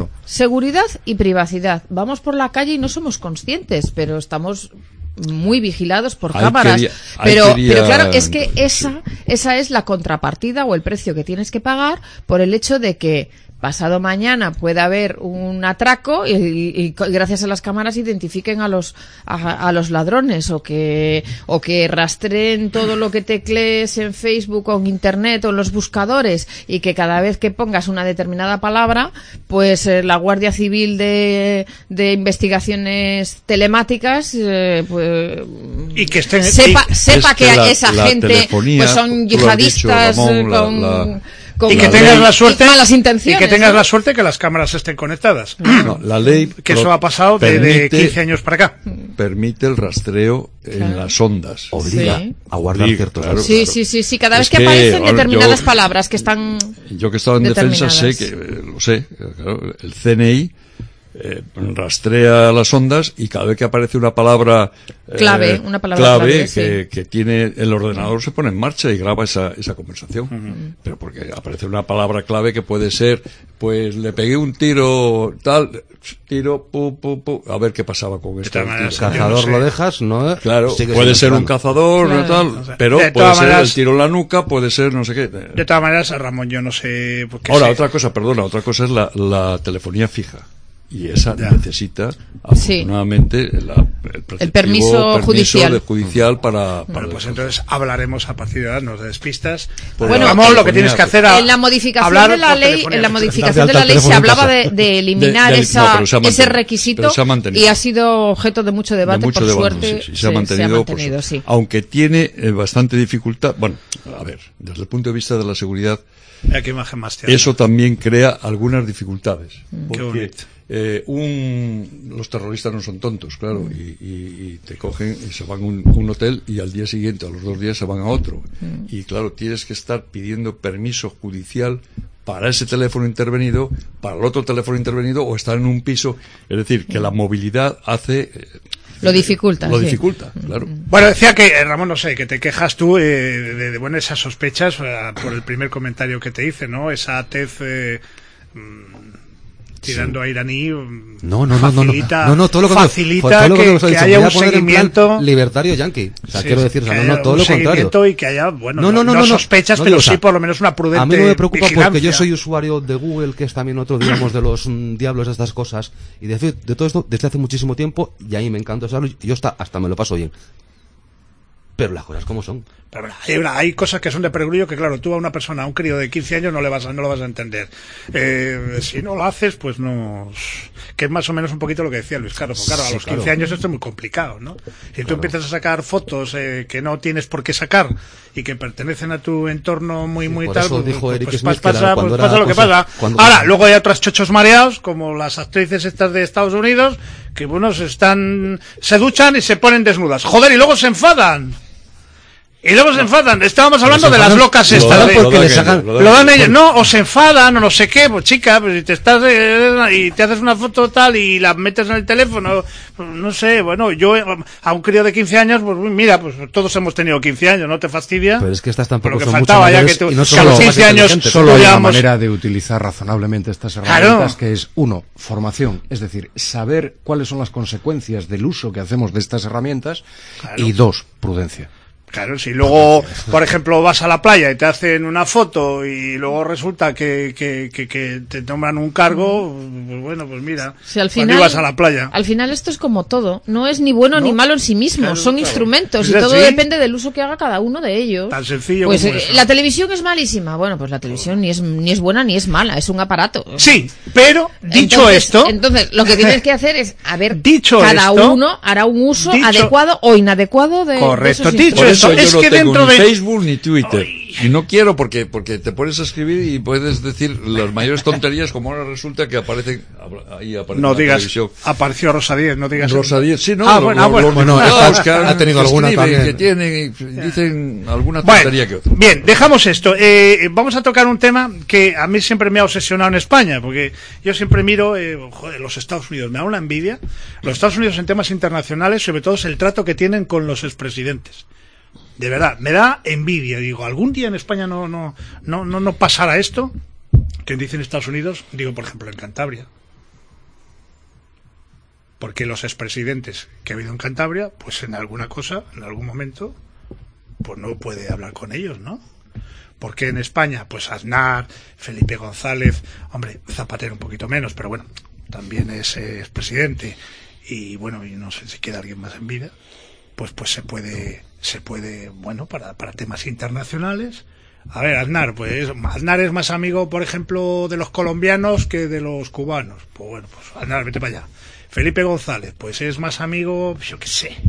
Speaker 4: y privacidad. Vamos por la calle y no somos conscientes, pero estamos muy vigilados por cámaras. Pero claro, es que esa es la contrapartida o el precio que tienes que pagar por el hecho de que pasado mañana puede haber un atraco y gracias a las cámaras identifiquen a los ladrones o que rastreen todo lo que teclees en Facebook o en Internet o en los buscadores y que cada vez que pongas una determinada palabra, pues la Guardia Civil de Investigaciones Telemáticas pues,
Speaker 3: y que estén,
Speaker 4: sepa que esa gente pues son yihadistas con
Speaker 3: y que tengas la suerte
Speaker 4: malas intenciones,
Speaker 3: y que tengas la suerte que las cámaras estén conectadas.
Speaker 5: No, la ley
Speaker 3: que eso ha pasado de 15 años para acá.
Speaker 5: Permite el rastreo en las ondas.
Speaker 7: Obliga a guardar ciertos datos.
Speaker 4: Sí, cada vez que aparecen determinadas palabras que están
Speaker 5: yo que he estado en defensa sé claro, el CNI rastrea las ondas y cada vez que aparece una palabra
Speaker 4: clave
Speaker 5: que tiene el ordenador se pone en marcha y graba esa conversación. Pero porque aparece una palabra clave que puede ser, pues le pegué un tiro a ver qué pasaba con esto.
Speaker 7: El cazador lo dejas, ¿no?
Speaker 5: Claro, puede ser un cazador, pero puede ser el tiro en la nuca, puede ser no sé qué.
Speaker 3: De todas maneras, Ramón, yo no sé por qué.
Speaker 5: Ahora, otra cosa es la telefonía fija. Y esa necesita, afortunadamente, el
Speaker 4: permiso
Speaker 3: judicial
Speaker 5: para
Speaker 3: pues entonces hablaremos a partir de ahora, nos despistas.
Speaker 4: Bueno,
Speaker 3: lo que tienes que hacer
Speaker 4: en la modificación de la ley, se hablaba de eliminar ese requisito y ha sido objeto de mucho debate, por suerte.
Speaker 5: Se ha mantenido, aunque tiene bastante dificultad. Bueno, a ver, desde el punto de vista de la seguridad, eso también crea algunas dificultades.
Speaker 3: Qué bonito.
Speaker 5: Los terroristas no son tontos, claro, y te cogen y se van a un hotel y al día siguiente, a los 2 días, se van a otro. Y claro, tienes que estar pidiendo permiso judicial para ese teléfono intervenido, para el otro teléfono intervenido, o estar en un piso. Es decir, que la movilidad hace...
Speaker 4: Lo dificulta,
Speaker 5: claro.
Speaker 3: Bueno, decía que, Ramón, no sé, que te quejas tú de esas sospechas por el primer comentario que te hice, ¿no? Esa tez... tirando a iraní facilita que haya un seguimiento
Speaker 7: libertario yanqui, o sea, quiero decir, todo lo contrario,
Speaker 3: y que haya, no sospechas, pero sí por lo menos una prudente
Speaker 7: a mí no me preocupa
Speaker 3: vigilancia.
Speaker 7: Porque yo soy usuario de Google, que es también otro, digamos, de los diablos de estas cosas, y de todo esto desde hace muchísimo tiempo, y a mí me encanta usarlo, y yo hasta me lo paso bien. Pero las cosas como son.
Speaker 3: Pero hay cosas que son de perogrullo que, claro, tú a una persona, a un crío de 15 años no lo vas a entender. Si no lo haces, pues no... Que es más o menos un poquito lo que decía Luis Carlos. Claro, a los 15 años esto es muy complicado, ¿no? Si tú empiezas a sacar fotos que no tienes por qué sacar y que pertenecen a tu entorno muy tal, pues pasa lo que pasa. Ahora, luego hay otros chochos mareados, como las actrices estas de Estados Unidos, que se duchan y se ponen desnudas. Joder, y luego se enfadan. Estábamos hablando de las locas estas. Lo dan ellas, o se enfadan, o no sé qué, pues chica, pues si te estás y te haces una foto tal y la metes en el teléfono, pues, no sé, bueno, yo a un crío de 15 años, pues mira, pues todos hemos tenido 15 años, ¿no te fastidia?
Speaker 7: Pero es que estas tampoco
Speaker 3: son
Speaker 7: mucho mayores,
Speaker 3: y
Speaker 7: no
Speaker 3: a los 15 años
Speaker 6: solo hay una manera de utilizar razonablemente estas herramientas, que es, 1, formación, es decir, saber cuáles son las consecuencias del uso que hacemos de estas herramientas, y 2, prudencia.
Speaker 3: Claro, si luego, por ejemplo, vas a la playa y te hacen una foto y luego resulta que te nombran un cargo, pues bueno, pues mira,
Speaker 4: si al final,
Speaker 3: cuando ibas a la playa.
Speaker 4: Al final esto es como todo, no es ni bueno ni malo en sí mismo, claro, son instrumentos y todo depende del uso que haga cada uno de ellos.
Speaker 3: Tan sencillo
Speaker 4: pues
Speaker 3: como eso.
Speaker 4: La televisión es malísima, bueno, pues la televisión ni es buena ni es mala, es un aparato.
Speaker 3: Sí, pero dicho esto...
Speaker 4: Entonces, lo que tienes que hacer es, cada
Speaker 3: esto,
Speaker 4: uno hará un uso adecuado o inadecuado de
Speaker 3: correcto,
Speaker 4: de esos
Speaker 3: dicho esto.
Speaker 5: Yo
Speaker 3: es
Speaker 5: no
Speaker 3: que
Speaker 5: tengo
Speaker 3: dentro
Speaker 5: ni
Speaker 3: de
Speaker 5: Facebook ni Twitter. Y no quiero porque te pones a escribir y puedes decir las mayores tonterías, como ahora resulta que aparece
Speaker 3: no digas,
Speaker 5: televisión.
Speaker 3: Apareció Rosa Díez, no digas
Speaker 5: Rosa Díez, sí, no.
Speaker 6: Bueno, ha tenido alguna también.
Speaker 5: Que tienen, dicen alguna tontería que otra.
Speaker 3: Bien, dejamos esto. Vamos a tocar un tema que a mí siempre me ha obsesionado en España, porque yo siempre miro, los Estados Unidos, me da una envidia. Los Estados Unidos en temas internacionales, sobre todo es el trato que tienen con los expresidentes. De verdad, me da envidia. Digo, algún día en España no pasará esto que dicen Estados Unidos, digo, por ejemplo, en Cantabria. Porque los expresidentes que ha habido en Cantabria, pues en alguna cosa, en algún momento, pues no puede hablar con ellos, ¿no? Porque en España, pues Aznar, Felipe González, hombre, Zapatero un poquito menos, pero bueno, también es expresidente, y bueno, y no sé si queda alguien más en vida, pues se puede, bueno, para temas internacionales. A ver, Aznar es más amigo, por ejemplo, de los colombianos que de los cubanos. Pues bueno, pues Aznar, vete para allá. Felipe González, pues es más amigo, yo qué sé,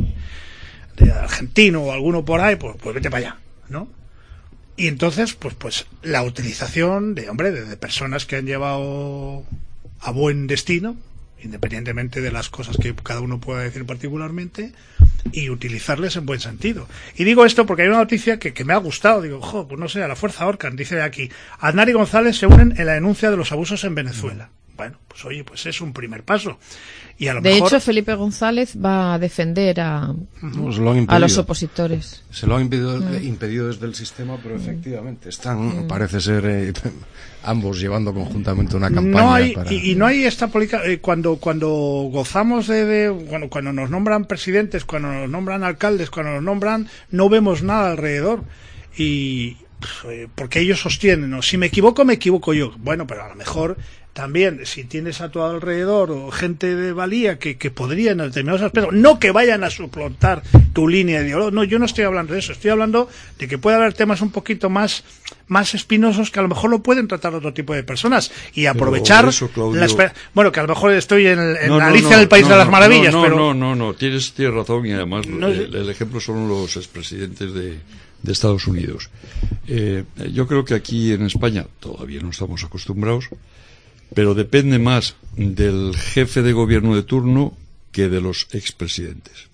Speaker 3: de argentino o alguno por ahí, pues vete para allá, ¿no? Y entonces, pues la utilización de personas que han llevado a buen destino, independientemente de las cosas que cada uno pueda decir particularmente, y utilizarles en buen sentido. Y digo esto porque hay una noticia que me ha gustado. Digo, pues no sé, a la fuerza Orcan, dice aquí, Aznar y González se unen en la denuncia de los abusos en Venezuela. Bueno, pues oye, pues es un primer paso. Y a lo
Speaker 4: de
Speaker 3: mejor...
Speaker 4: hecho, Felipe González va a defender a los opositores.
Speaker 6: Se lo han impedido desde el sistema, pero efectivamente están, parece ser, ambos llevando conjuntamente una campaña.
Speaker 3: No hay esta política. Cuando gozamos cuando nos nombran presidentes, cuando nos nombran alcaldes, cuando nos nombran, no vemos nada alrededor. Y porque ellos sostienen, ¿no? Si me equivoco yo. Bueno, pero a lo mejor también, si tienes a tu alrededor o gente de valía que podrían en determinados aspectos, no que vayan a suplantar tu línea ideológica, no, yo no estoy hablando de eso, estoy hablando de que puede haber temas un poquito más espinosos que a lo mejor lo pueden tratar otro tipo de personas y aprovechar
Speaker 5: eso, Claudio...
Speaker 3: bueno, que a lo mejor estoy en Alicia en el País de las Maravillas, pero...
Speaker 5: No, tienes razón, y además el ejemplo son los expresidentes de Estados Unidos. Yo creo que aquí en España todavía no estamos acostumbrados, pero depende más del jefe de gobierno de turno que de los expresidentes,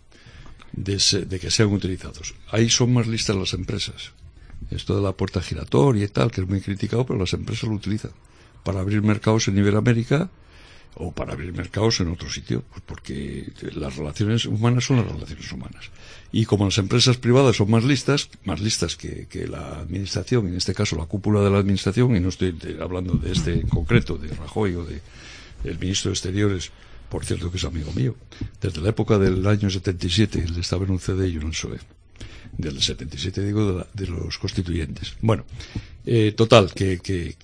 Speaker 5: de que sean utilizados. Ahí son más listas las empresas. Esto de la puerta giratoria y tal, que es muy criticado, pero las empresas lo utilizan para abrir mercados en Iberoamérica o para abrir mercados en otro sitio, pues porque las relaciones humanas son las relaciones humanas. Y como las empresas privadas son más listas que la administración, en este caso la cúpula de la administración, y no estoy hablando de este en concreto, de Rajoy o del ministro de Exteriores, por cierto que es amigo mío, desde la época del año 77, él estaba en un CD y en un PSOE, del 77 digo, de los constituyentes. Bueno, total, que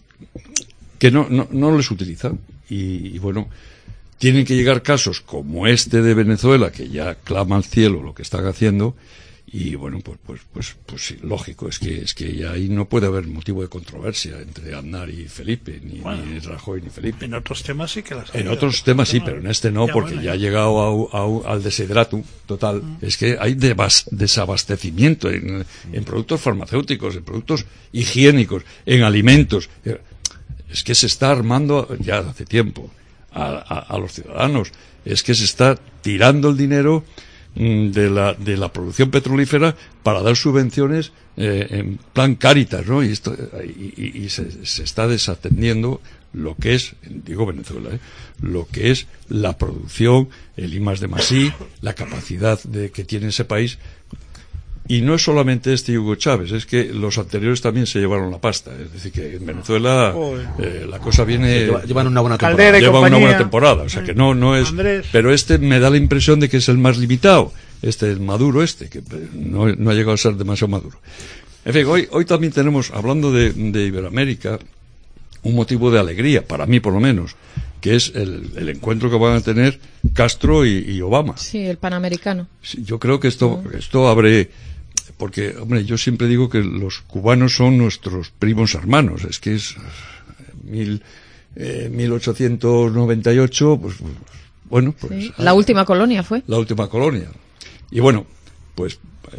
Speaker 5: no les utilizan, y bueno, tienen que llegar casos como este de Venezuela, que ya clama al cielo lo que están haciendo, y bueno, pues sí, lógico, es que ya ahí no puede haber motivo de controversia entre Aznar y Felipe, ni Rajoy ni Felipe.
Speaker 3: En otros temas sí que las
Speaker 5: En otros temas sí, pero en este no, porque ya ha llegado al desidratum total. Es que hay desabastecimiento en productos farmacéuticos, en productos higiénicos, en alimentos. Es que se está armando ya hace tiempo a los ciudadanos. Es que se está tirando el dinero de la producción petrolífera para dar subvenciones en plan Cáritas, ¿no? Y se está desatendiendo lo que es, digo Venezuela, lo que es la producción, el I+D+I, la capacidad que tiene ese país. Y no es solamente Hugo Chávez, es que los anteriores también se llevaron la pasta. Es decir, que en Venezuela la cosa viene...
Speaker 6: Llevan una buena
Speaker 3: temporada.
Speaker 5: Lleva una buena temporada, o sea que no es...
Speaker 3: Andrés.
Speaker 5: Pero me da la impresión de que es el más limitado. Maduro, que no ha llegado a ser demasiado maduro. En fin, hoy también tenemos, hablando de Iberoamérica, un motivo de alegría, para mí por lo menos, que es el encuentro que van a tener Castro y Obama.
Speaker 4: Sí, el panamericano.
Speaker 5: Sí, yo creo que esto abre, porque, hombre, yo siempre digo que los cubanos son nuestros primos hermanos, es que es 1898, pues bueno, pues...
Speaker 4: Sí, la última colonia fue.
Speaker 5: La última colonia. Y bueno, pues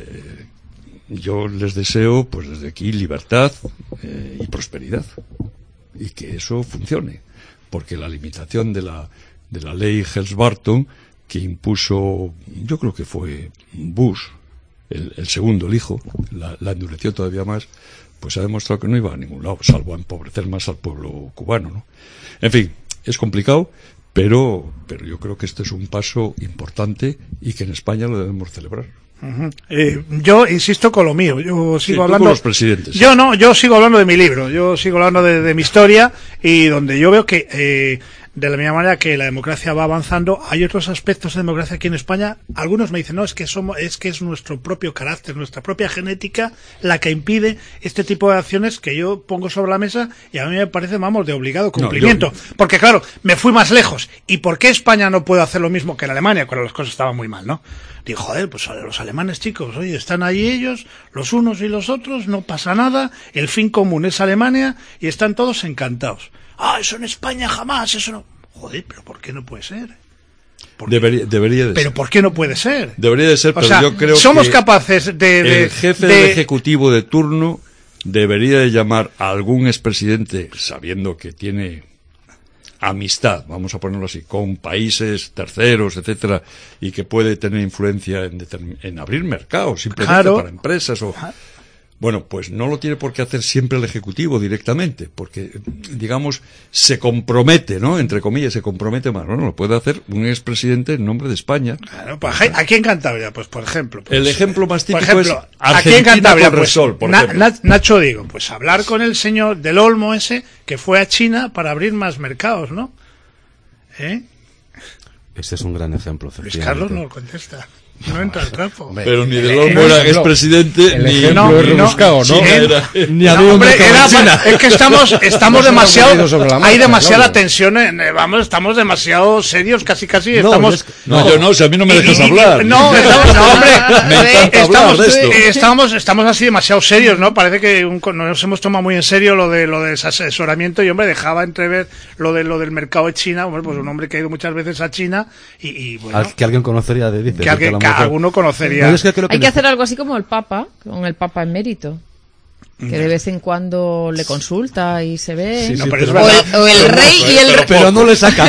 Speaker 5: yo les deseo, pues desde aquí, libertad y prosperidad. Y que eso funcione. Porque la limitación de la ley Helms-Burton, que impuso, yo creo que fue Bush, el segundo, el hijo, la endureció todavía más, pues ha demostrado que no iba a ningún lado, salvo a empobrecer más al pueblo cubano, ¿no? En fin, es complicado, pero yo creo que este es un paso importante y que en España lo debemos celebrar.
Speaker 3: Yo insisto con lo mío, yo sigo hablando
Speaker 5: con los presidentes.
Speaker 3: Yo sigo hablando de mi libro, yo sigo hablando de mi historia, y donde yo veo que de la misma manera que la democracia va avanzando, hay otros aspectos de democracia aquí en España. Algunos me dicen, no, es que es nuestro propio carácter, nuestra propia genética la que impide este tipo de acciones que yo pongo sobre la mesa, y a mí me parece, vamos, de obligado cumplimiento. Porque claro, me fui más lejos. ¿Y por qué España no puede hacer lo mismo que en Alemania, cuando las cosas estaban muy mal, no? Digo, joder, pues los alemanes, chicos, oye, están ahí ellos, los unos y los otros, no pasa nada, el fin común es Alemania, y están todos encantados. Eso en España jamás, eso no... Joder, pero ¿por qué no puede ser?
Speaker 5: Debería de ser.
Speaker 3: ¿Pero por qué no puede ser?
Speaker 5: Debería de ser, pero yo creo
Speaker 3: somos
Speaker 5: que
Speaker 3: capaces
Speaker 5: el jefe del Ejecutivo de turno debería de llamar a algún expresidente, sabiendo que tiene amistad, vamos a ponerlo así, con países terceros, etcétera, y que puede tener influencia en abrir mercados, simplemente para empresas o... Bueno, pues no lo tiene por qué hacer siempre el Ejecutivo directamente, porque, digamos, se compromete, ¿no? Entre comillas, se compromete más. Bueno, lo puede hacer un expresidente en nombre de España.
Speaker 3: Claro, pues aquí en Cantabria, pues por ejemplo. Pues,
Speaker 5: el ejemplo más típico es
Speaker 3: aquí
Speaker 5: Argentina
Speaker 3: en Cantabria,
Speaker 5: con Repsol, por ejemplo.
Speaker 3: Nacho Digo, pues hablar con el señor del Olmo ese, que fue a China para abrir más mercados, ¿no?
Speaker 7: Ese es un gran ejemplo,
Speaker 3: Luis Carlos no lo contesta. No entra al trapo.
Speaker 5: Pero ni del Olmo era expresidente,
Speaker 6: el
Speaker 5: ni...
Speaker 6: ejemplo es rebuscado, ¿no?
Speaker 5: Ni había un mercado en China.
Speaker 3: Es que estamos demasiado... Hay demasiada tensión, estamos demasiado serios, casi estamos...
Speaker 5: yo no, si a mí no me dejas hablar.
Speaker 3: Estamos así demasiado serios, ¿no? Parece que nos hemos tomado muy en serio lo de asesoramiento, y, hombre, dejaba entrever lo del mercado de China. Hombre, pues un hombre que ha ido muchas veces a China y bueno...
Speaker 7: Que alguien conocería de dice.
Speaker 3: Que alguno conocería.
Speaker 4: Hay que hacer algo así como el Papa, con el Papa emérito, que de vez en cuando le consulta y se ve. O el rey y el...
Speaker 7: Pero no le saca.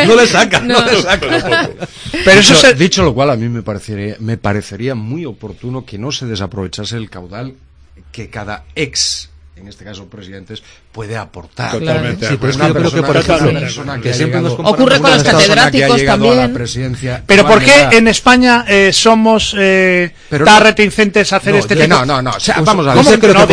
Speaker 3: Pero eso
Speaker 6: dicho lo cual, a mí me parecería muy oportuno que no se desaprovechase el caudal que cada en este caso presidentes, puede aportar.
Speaker 5: Totalmente.
Speaker 7: Sí, pero es que yo creo que, por ejemplo,
Speaker 6: que siempre nos
Speaker 4: ocurre con los catedráticos también.
Speaker 3: Pero ¿por qué en España somos tan reticentes a hacer este tipo?
Speaker 6: No, vamos a ver.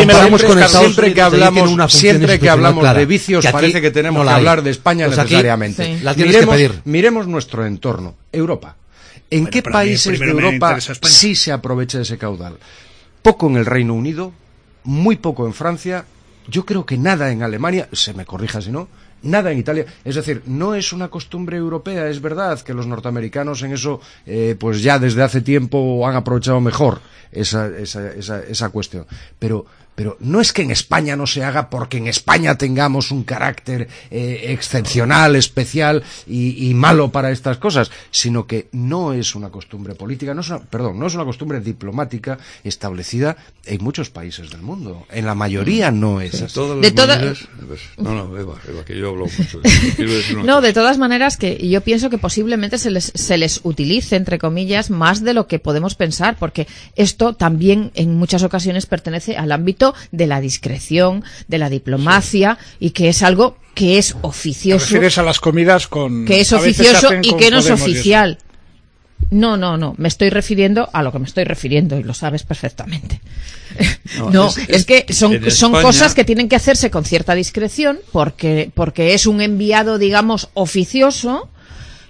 Speaker 6: Siempre que hablamos de vicios, parece que tenemos que hablar de España necesariamente. Miremos nuestro entorno, Europa. ¿En qué países de Europa sí se aprovecha ese caudal? Poco en el Reino Unido, muy poco en Francia, yo creo que nada en Alemania, se me corrija si no, nada en Italia. Es decir, no es una costumbre europea, es verdad que los norteamericanos en eso, pues ya desde hace tiempo han aprovechado mejor esa cuestión. Pero no es que en España no se haga porque en España tengamos un carácter excepcional, especial y malo para estas cosas, sino que no es una costumbre política, no es una costumbre diplomática establecida en muchos países del mundo. En la mayoría no es así.
Speaker 4: De todas
Speaker 5: Eva, que yo hablo mucho.
Speaker 4: De todas maneras, que yo pienso que posiblemente se les utilice, entre comillas, más de lo que podemos pensar, porque esto también en muchas ocasiones pertenece al ámbito de la discreción, de la diplomacia, y que es algo que es oficioso.
Speaker 3: ¿Te refieres a las comidas con...
Speaker 4: Que es oficioso y que no es oficial. No, me estoy refiriendo a lo que me estoy refiriendo, y lo sabes perfectamente. Es que son
Speaker 5: España...
Speaker 4: cosas que tienen que hacerse con cierta discreción, porque es un enviado, digamos, oficioso,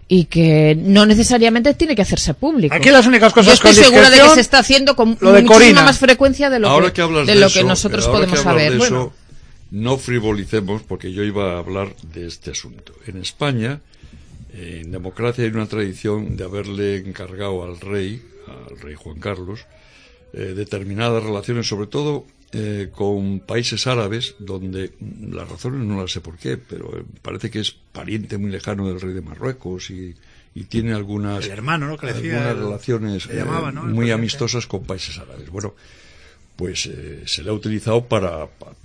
Speaker 4: y que no necesariamente tiene que hacerse público.
Speaker 3: Aquí las únicas cosas.
Speaker 4: Yo estoy segura de que se está haciendo con muchísima más frecuencia de lo que nosotros podemos saber.
Speaker 5: Bueno. No frivolicemos, porque yo iba a hablar de este asunto. En España, en democracia hay una tradición de haberle encargado al rey Juan Carlos, determinadas relaciones, sobre todo con países árabes, donde las razones no las sé por qué, pero parece que es pariente muy lejano del rey de Marruecos y tiene algunas,
Speaker 3: el hermano, ¿no? Que le decía,
Speaker 5: algunas relaciones
Speaker 3: llamaba, ¿no?
Speaker 5: muy amistosas con países árabes. Bueno, pues se le ha utilizado para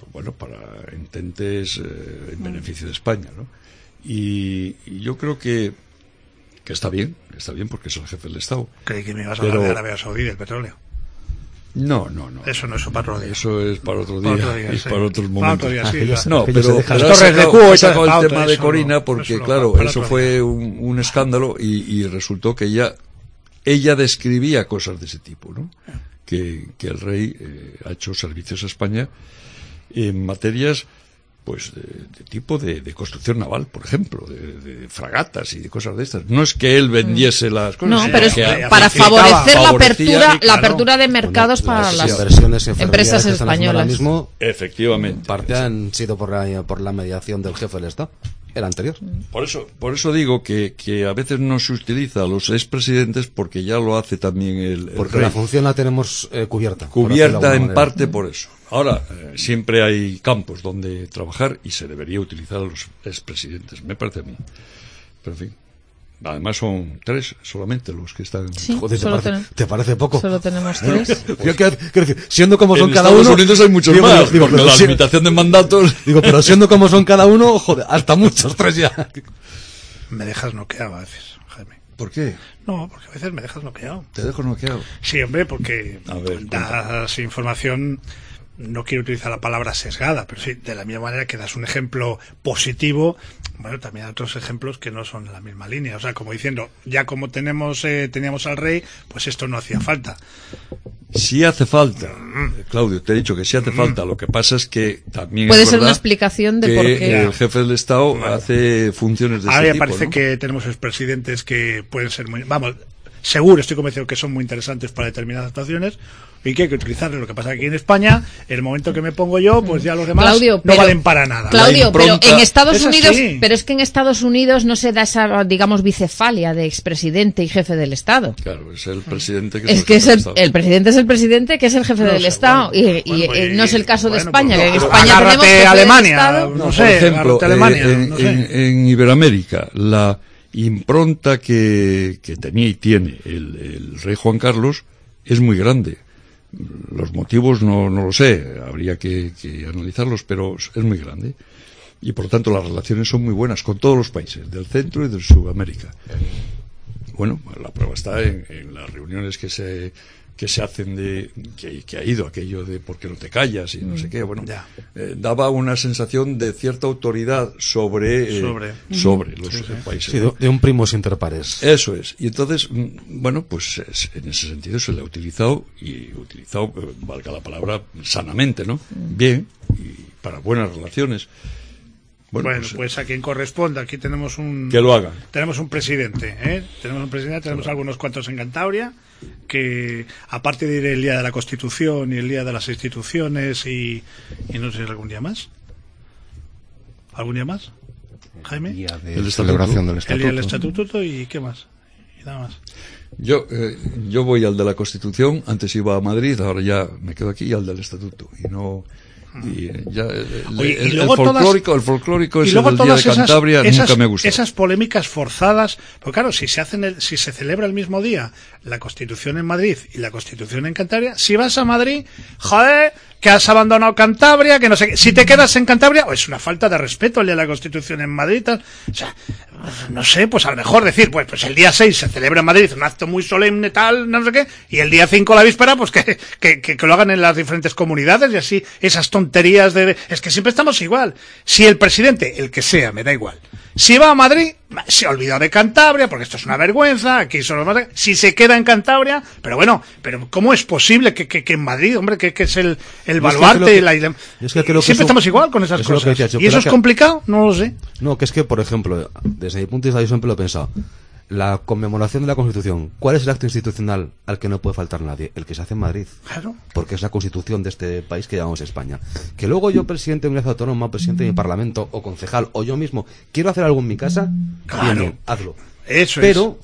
Speaker 5: intentes en beneficio de España, ¿no? Y yo creo que está bien porque es el jefe del Estado.
Speaker 3: Creí que me ibas a hablar de Arabia Saudí, del petróleo.
Speaker 5: No.
Speaker 3: Eso no es para otro día.
Speaker 5: Eso es para otro día, y para otros momentos.
Speaker 3: No,
Speaker 5: pero he sacado el tema de Corina porque, claro, eso fue un escándalo y resultó que ella describía cosas de ese tipo, ¿no? Que el rey ha hecho servicios a España en materias pues de tipo de construcción naval, por ejemplo, de fragatas y de cosas de estas. No es que él vendiese las cosas,
Speaker 4: no, pero es para favorecer la apertura de mercados para las
Speaker 7: inversiones
Speaker 4: empresas españolas.
Speaker 7: Ahora mismo,
Speaker 5: efectivamente,
Speaker 7: parte han sido por la mediación del jefe del Estado. El anterior.
Speaker 5: Por eso digo que a veces no se utiliza a los expresidentes porque ya lo hace también el
Speaker 7: porque
Speaker 5: rey.
Speaker 7: La función la tenemos cubierta.
Speaker 5: Cubierta en parte por eso. Ahora, siempre hay campos donde trabajar y se debería utilizar a los expresidentes, me parece a mí. Pero en fin. Además son 3 solamente los que están.
Speaker 4: Sí,
Speaker 7: joder, ¿te parece poco?
Speaker 4: Solo tenemos 3.
Speaker 7: Quiero decir, siendo como son cada
Speaker 5: Estados
Speaker 7: uno.
Speaker 5: Unidos hay muchos más. Porque la limitación de mandatos.
Speaker 7: Pero siendo como son cada uno, joder, hasta muchos 3 ya.
Speaker 3: Me dejas noqueado a veces, Jaime.
Speaker 5: ¿Por qué?
Speaker 3: No, porque a veces me dejas noqueado.
Speaker 5: ¿Te dejo noqueado?
Speaker 3: Sí, hombre, porque das información. No quiero utilizar la palabra sesgada, pero sí, de la misma manera que das un ejemplo positivo, bueno, también hay otros ejemplos que no son en la misma línea. O sea, como diciendo, ya como teníamos al rey, pues esto no hacía falta.
Speaker 5: Sí hace falta, Claudio, te he dicho que sí hace falta. Lo que pasa es que también
Speaker 4: puede ser una explicación de por qué
Speaker 5: el jefe del Estado hace funciones de ese tipo.
Speaker 3: A mí me parece, ¿no?, que tenemos expresidentes que pueden ser muy... Vamos, seguro, estoy convencido que son muy interesantes para determinadas situaciones y que hay que utilizarlos. Lo que pasa aquí en España, en el momento que me pongo yo, pues ya los demás no valen para nada.
Speaker 4: Claudio, pero en Estados Unidos, pero es que en Estados Unidos no se da esa, digamos, bicefalia de expresidente y jefe del Estado.
Speaker 5: Claro, es el presidente
Speaker 4: que es el presidente es el presidente que es el jefe del Estado y no es el caso de España. Que en España tenemos jefe
Speaker 3: Alemania,
Speaker 4: del Estado.
Speaker 3: no sé, por ejemplo,
Speaker 5: Alemania, en Iberoamérica, la impronta que tenía y tiene el rey Juan Carlos es muy grande. Los motivos no lo sé, habría que analizarlos, pero es muy grande. Y por lo tanto las relaciones son muy buenas con todos los países, del Centro y de Sudamérica. Bueno, la prueba está en las reuniones que se hacen que ha ido aquello de por qué no te callas y no sé qué. Bueno, daba una sensación de cierta autoridad sobre los países.
Speaker 7: Sí, de un primus inter pares.
Speaker 5: Eso es. Y entonces, bueno, pues en ese sentido se le ha utilizado, valga la palabra, sanamente, ¿no? Bien, y para buenas relaciones.
Speaker 3: Bueno, pues a quien corresponda, aquí tenemos
Speaker 5: que lo haga.
Speaker 3: Tenemos un presidente, tenemos algunos cuantos en Cantabria, que aparte de ir el día de la Constitución y el día de las instituciones y no sé, algún día más, Jaime,
Speaker 6: el día de celebración del estatuto,
Speaker 3: el día del estatuto y qué más, y nada más.
Speaker 5: Yo voy al de la Constitución, antes iba a Madrid, ahora ya me quedo aquí, y al del estatuto, y no. Y ya el folclórico es el día de Cantabria, nunca me gusta.
Speaker 3: Esas polémicas forzadas, porque claro, si se celebra el mismo día la Constitución en Madrid y la Constitución en Cantabria, si vas a Madrid, joder, que has abandonado Cantabria, que no sé qué. Si te quedas en Cantabria, es una falta de respeto el día de la Constitución en Madrid, tal. O sea, no sé, pues a lo mejor decir, pues el día 6 se celebra en Madrid un acto muy solemne, tal, no sé qué, y el día 5 la víspera, pues que lo hagan en las diferentes comunidades, y así esas tonterías es que siempre estamos igual. Si el presidente, el que sea, me da igual, si va a Madrid, se ha olvidado de Cantabria, porque esto es una vergüenza, aquí son los más... Si se queda en Cantabria, pero ¿cómo es posible que en Madrid, hombre, que es el baluarte? Siempre estamos igual con esas cosas. ¿Y eso es complicado? No lo sé.
Speaker 7: No, que es que, por ejemplo, desde mi punto de vista yo siempre lo he pensado. La conmemoración de la Constitución. ¿Cuál es el acto institucional al que no puede faltar nadie? El que se hace en Madrid.
Speaker 3: Claro.
Speaker 7: Porque es la Constitución de este país que llamamos España. Que luego yo, presidente de una ciudad autónoma, presidente de mi parlamento, o concejal, o yo mismo, quiero hacer algo en mi casa,
Speaker 3: claro.
Speaker 7: Bien, hazlo.
Speaker 3: Eso
Speaker 7: Pero,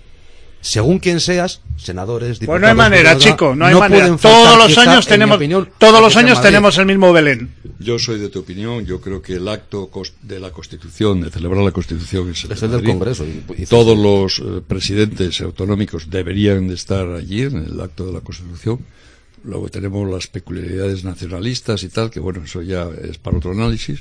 Speaker 7: según quien seas, senadores, diputados...
Speaker 3: Pues no hay manera, chico, no hay manera. Todos los años tenemos el mismo Belén.
Speaker 5: Yo soy de tu opinión. Yo creo que el acto de la Constitución, de celebrar la Constitución, es el
Speaker 7: del Congreso.
Speaker 5: Todos los presidentes autonómicos deberían de estar allí en el acto de la Constitución. Luego tenemos las peculiaridades nacionalistas y tal, que bueno, eso ya es para otro análisis.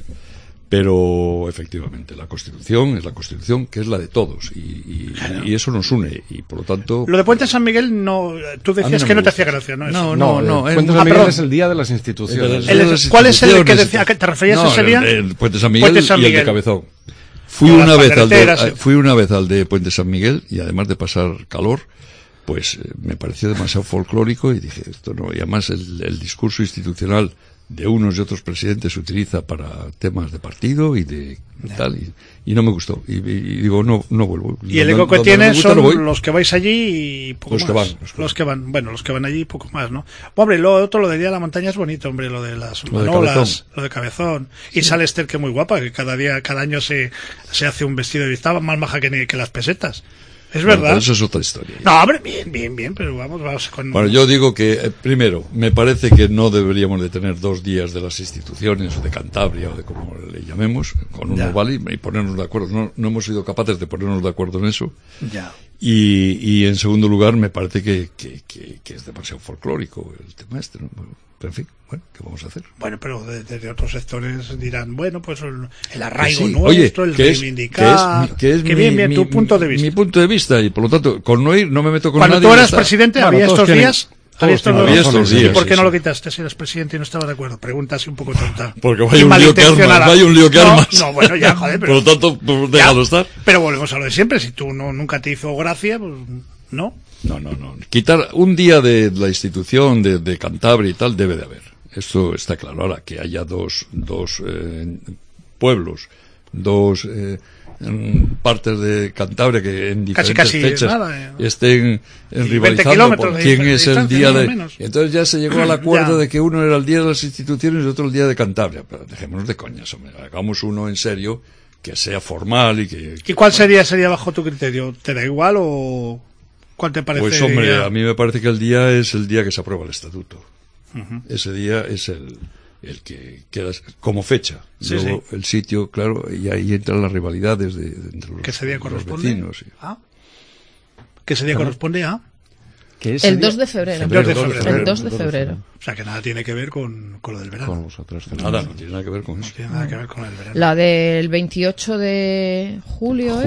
Speaker 5: Pero efectivamente la Constitución es la Constitución, que es la de todos, y eso nos une, y por lo tanto...
Speaker 3: Lo de Puente San Miguel, no, tú decías que no te hacía gracia, ¿no?
Speaker 6: No, Puente San Miguel es el día de las instituciones.
Speaker 3: ¿Cuál es el que decía? ¿A qué te referías ese día?
Speaker 5: El Puente San Miguel y el de Cabezón. Fui una vez al de Puente San Miguel, y además de pasar calor, pues me pareció demasiado folclórico, y dije, esto no, y además el discurso institucional de unos y otros presidentes se utiliza para temas de partido y de tal, y no me gustó, y digo, no vuelvo.
Speaker 3: Y el eco que tiene son los que vais allí y poco
Speaker 5: los
Speaker 3: más. Los que van allí y poco más, ¿no? Hombre, lo del Día de la Montaña es bonito, hombre, lo de las manolas, lo de Cabezón. Sí. Y sale Esther, que muy guapa, que cada año se hace un vestido, y estaba más maja que las pesetas. Es verdad.
Speaker 5: Pero eso es otra historia.
Speaker 3: No, hombre, bien, pero vamos con...
Speaker 5: Bueno, yo digo que, primero, me parece que no deberíamos de tener 2 días de las instituciones, o de Cantabria, o de como le llamemos, con uno vale, y ponernos de acuerdo. No hemos sido capaces de ponernos de acuerdo en eso.
Speaker 3: Ya.
Speaker 5: Y en segundo lugar, me parece que es demasiado folclórico el tema este, ¿no? Pero en fin, bueno, ¿qué vamos a hacer?
Speaker 3: Bueno, pero desde otros sectores dirán, bueno, pues el arraigo
Speaker 5: sí,
Speaker 3: nuestro, el reivindicar...
Speaker 5: Que es bien,
Speaker 3: tu punto de vista.
Speaker 5: Mi punto de vista, y por lo tanto, con no ir, no me meto con nadie.
Speaker 3: Cuando tú eras presidente, ¿había estos días?
Speaker 5: Había estos días.
Speaker 3: ¿Y por qué no lo quitaste si eras presidente y no estaba de acuerdo? Pregunta así un poco tonta.
Speaker 5: Porque vaya un lío que armas.
Speaker 3: No, bueno, ya, joder, pero...
Speaker 5: Por lo tanto, pues, déjalo estar.
Speaker 3: Pero volvemos a lo de siempre. Si tú nunca te hizo gracia, pues no.
Speaker 5: No. Quitar un día de la institución de Cantabria y tal debe de haber. Esto está claro. Ahora, que haya dos pueblos, dos partes de Cantabria que en diferentes fechas estén rivalizando por quién es el día de... Entonces ya se llegó al acuerdo de que uno era el día de las instituciones y otro el día de Cantabria. Pero dejémonos de coñas, hombre. Hagamos uno en serio, que sea formal y que...
Speaker 3: ¿Y cuál sería bajo tu criterio? ¿Te da igual o cuál te parece?
Speaker 5: Pues hombre, a mí me parece que el día es el día que se aprueba el estatuto. Ese día es el que queda como fecha. Luego el sitio, claro, y ahí entran las rivalidades entre los,
Speaker 3: ¿qué ese día corresponde?
Speaker 5: Vecinos. Sí.
Speaker 3: ¿Qué ese día corresponde a?
Speaker 4: El 2 de febrero. El 2 de febrero.
Speaker 3: O sea, que nada tiene que ver con lo del verano.
Speaker 6: Con nosotros.
Speaker 5: Nada, no tiene nada que ver con eso.
Speaker 3: No tiene nada que ver con el verano.
Speaker 4: La del 28 de julio.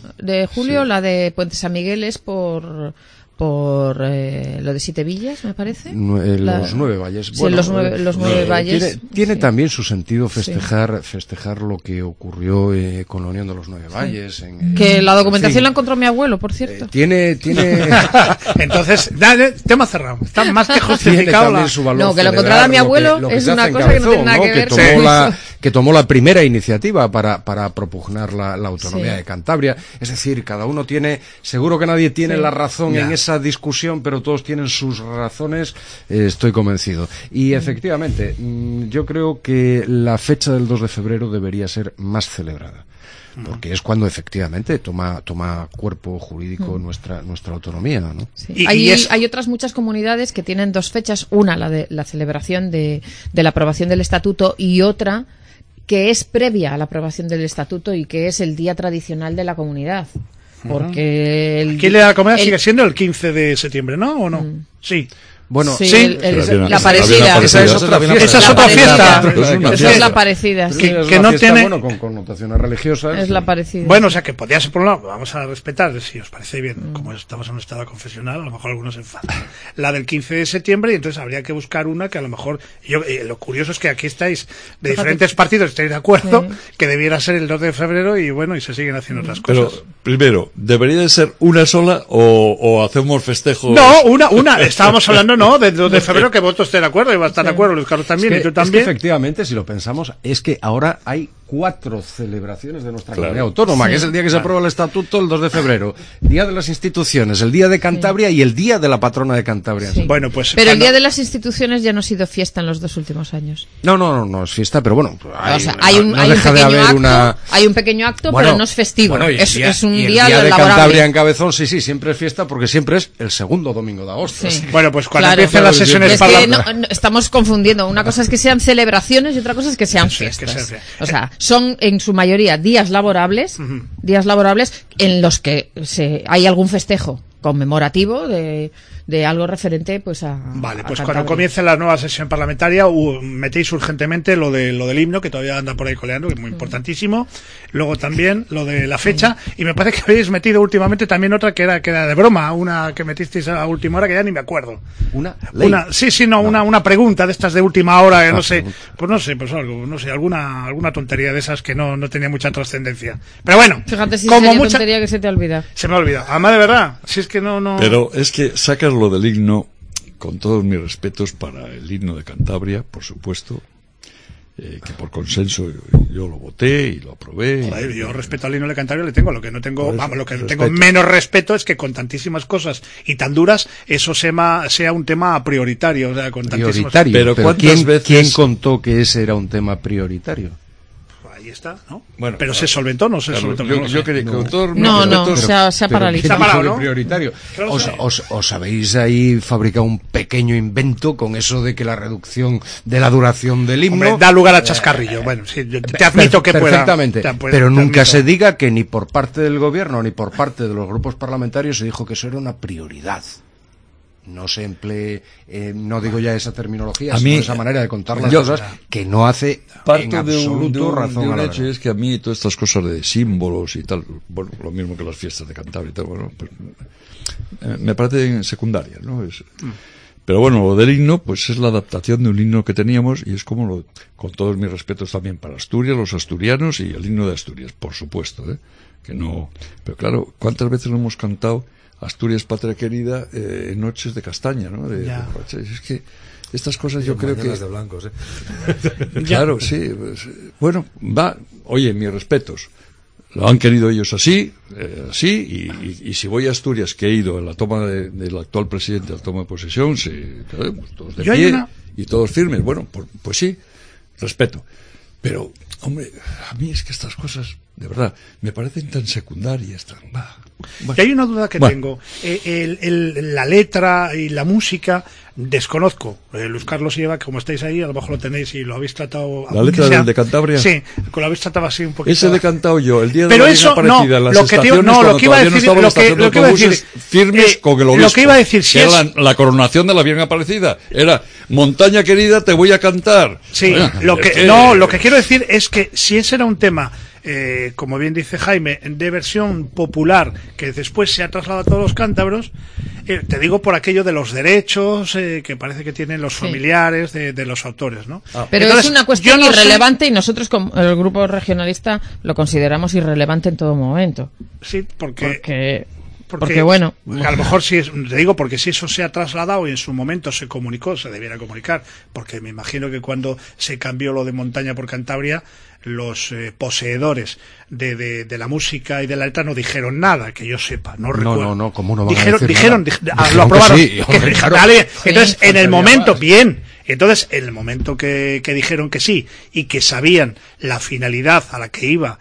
Speaker 4: La de Puente San Miguel es por lo de Siete Villas, me parece.
Speaker 6: Los 9 valles.
Speaker 4: Sí, bueno, los 9 valles.
Speaker 6: Tiene también su sentido festejar lo que ocurrió con la Unión de los 9 valles.
Speaker 4: Que la documentación la encontró mi abuelo, por cierto.
Speaker 6: Tiene
Speaker 3: Entonces, tema cerrado. Está más que justificado.
Speaker 6: Su valor
Speaker 4: no, que lo encontrara mi abuelo es una cosa que no tiene nada que ver
Speaker 6: con que tomó la primera iniciativa para propugnar la autonomía de Cantabria. Es decir, cada uno tiene, seguro que nadie tiene la razón en esa discusión, pero todos tienen sus razones, estoy convencido. Y efectivamente, yo creo que la fecha del 2 de febrero debería ser más celebrada, porque es cuando efectivamente toma cuerpo jurídico nuestra autonomía, ¿no?
Speaker 4: Sí. Hay otras muchas comunidades que tienen 2 fechas, una la de la celebración de la aprobación del estatuto y otra que es previa a la aprobación del estatuto y que es el día tradicional de la comunidad. Porque
Speaker 3: aquí la comunidad sigue siendo el 15 de septiembre, ¿no? ¿O no? Sí.
Speaker 6: Bueno,
Speaker 4: la parecida.
Speaker 3: Esa es otra fiesta.
Speaker 4: Esa es la parecida.
Speaker 3: Que no tiene...
Speaker 6: con connotaciones religiosas.
Speaker 4: Es la parecida.
Speaker 3: Bueno, o sea, que podría ser por un lado, vamos a respetar, si os parece bien, como estamos en un estado confesional, a lo mejor algunos se enfadan. La del 15 de septiembre, y entonces habría que buscar una que a lo mejor... lo curioso es que aquí estáis de diferentes partidos, estáis de acuerdo, que debiera ser el 2 de febrero y bueno, y se siguen haciendo otras cosas.
Speaker 5: Pero, primero, ¿debería de ser una sola o hacemos festejos?
Speaker 3: No, una. Estábamos hablando, ¿no? De 2 de febrero, que vosotros estén de acuerdo y va a estar de acuerdo, Luis Carlos también, y tú también.
Speaker 6: Es que efectivamente, si lo pensamos, es que ahora hay 4 celebraciones de nuestra comunidad autónoma, que es el día que se aprueba el estatuto, el 2 de febrero, Día de las Instituciones, el Día de Cantabria y el Día de la Patrona de Cantabria.
Speaker 4: Sí.
Speaker 3: Bueno, pues
Speaker 4: pero el Día de las Instituciones ya no ha sido fiesta en los 2 últimos años.
Speaker 6: No es fiesta, pero bueno,
Speaker 4: hay un pequeño acto, pero no es festivo.
Speaker 6: Bueno,
Speaker 4: es un
Speaker 6: día
Speaker 4: laborable.
Speaker 6: De Cantabria en Cabezón, sí, siempre es fiesta porque siempre es el segundo domingo de agosto.
Speaker 4: Sí.
Speaker 3: Bueno, pues cuando empiecen las sesiones
Speaker 4: parlamentarias. Estamos confundiendo. Una cosa es que sean celebraciones y otra cosa es que sean fiestas. O sea, son en su mayoría días laborables en los que hay algún festejo conmemorativo de algo referente pues a
Speaker 3: Vale, pues
Speaker 4: a
Speaker 3: cuando comience la nueva sesión parlamentaria metéis urgentemente lo del himno, que todavía anda por ahí coleando, que es muy importantísimo. Luego también lo de la fecha, y me parece que habéis metido últimamente también otra que era de broma, una que metisteis a última hora que ya ni me acuerdo.
Speaker 6: Una
Speaker 3: pregunta de estas de última hora, que no sé, pues algo, no sé, alguna tontería de esas que no tenía mucha trascendencia. Pero bueno,
Speaker 4: fíjate si
Speaker 3: como
Speaker 4: mucha tontería que se te olvida.
Speaker 3: Se me ha olvidado. Además, de verdad, si es que no.
Speaker 5: Pero es que sacas lo del himno, con todos mis respetos para el himno de Cantabria, por supuesto, que por consenso yo lo voté y lo aprobé.
Speaker 3: Joder, yo respeto al himno de Cantabria le tengo, lo que no tengo menos respeto es que con tantísimas cosas y tan duras eso sea un tema prioritario, o sea, con
Speaker 6: prioritario. Pero ¿quién contó que ese era un tema prioritario?
Speaker 3: Ahí está, ¿no?
Speaker 5: Bueno,
Speaker 3: pero se solventó, no se solventó.
Speaker 5: Yo quería con todo
Speaker 4: se ha paralizado.
Speaker 3: Se ha parado, ¿no?
Speaker 6: Prioritario. Os habéis ahí fabricado un pequeño invento con eso de que la reducción de la duración del himno...
Speaker 3: Hombre, da lugar a chascarrillo. Bueno, sí, yo te admito que
Speaker 6: perfectamente, pero nunca se diga que ni por parte del gobierno ni por parte de los grupos parlamentarios se dijo que eso era una prioridad. No se emplee, no digo ya esa terminología, sino esa manera de contar las cosas que no hace en absoluto razón a la
Speaker 5: hecho es que a mí todas estas cosas de símbolos y tal, bueno, lo mismo que las fiestas de Cantabria y tal, bueno, pues, me parecen secundarias, ¿no? Pero bueno, lo del himno, pues es la adaptación de un himno que teníamos y es como con todos mis respetos también para Asturias, los asturianos y el himno de Asturias, por supuesto, que no, pero claro, ¿cuántas veces lo hemos cantado Asturias, patria querida, en noches de castaña, ¿no? Es que estas cosas yo creo que...
Speaker 7: de blancos,
Speaker 5: Claro, sí. Pues, bueno, oye, mis respetos. Lo han querido ellos así, y si voy a Asturias, que he ido en la toma del actual presidente, la toma de posesión, todos de pie y todos firmes, bueno, pues sí, respeto. Pero, hombre, a mí es que estas cosas, de verdad, me parecen tan secundarias,
Speaker 3: Bueno. Y hay una duda que tengo. La letra y la música, desconozco. Luis Carlos y Eva, como estáis ahí, a lo mejor lo tenéis y lo habéis tratado...
Speaker 5: ¿La letra del de Cantabria?
Speaker 3: Sí, lo habéis tratado así un poquito...
Speaker 5: Ese de cantado yo, el día de
Speaker 3: pero
Speaker 5: la
Speaker 3: eso,
Speaker 5: Aparecida, en las estaciones,
Speaker 3: lo que iba a decir... Lo que iba a decir...
Speaker 5: firmes con el obispo.
Speaker 3: Lo que iba a decir, si
Speaker 5: era la coronación de la Virgen Aparecida. Era, montaña querida, te voy a cantar.
Speaker 3: Sí, lo que quiero decir es que si ese era un tema... como bien dice Jaime, de versión popular que después se ha trasladado a todos los cántabros, te digo por aquello de los derechos que parece que tienen los familiares de los autores, ¿no?
Speaker 4: Pero entonces, es una cuestión irrelevante y nosotros como el grupo regionalista lo consideramos irrelevante en todo momento.
Speaker 3: Sí, porque
Speaker 4: bueno,
Speaker 3: a lo mejor te digo porque si eso se ha trasladado y en su momento se comunicó, se debiera comunicar, porque me imagino que cuando se cambió lo de montaña por Cantabria, los poseedores de la música y de la letra no dijeron nada, que yo sepa, no recuerdo.
Speaker 6: No, ¿cómo no van
Speaker 3: dijeron,
Speaker 6: a decir nada?
Speaker 3: Lo aprobaron.
Speaker 6: Sí, hombre, claro.
Speaker 3: Entonces, en el momento, entonces, en el momento que dijeron que sí y que sabían la finalidad a la que iba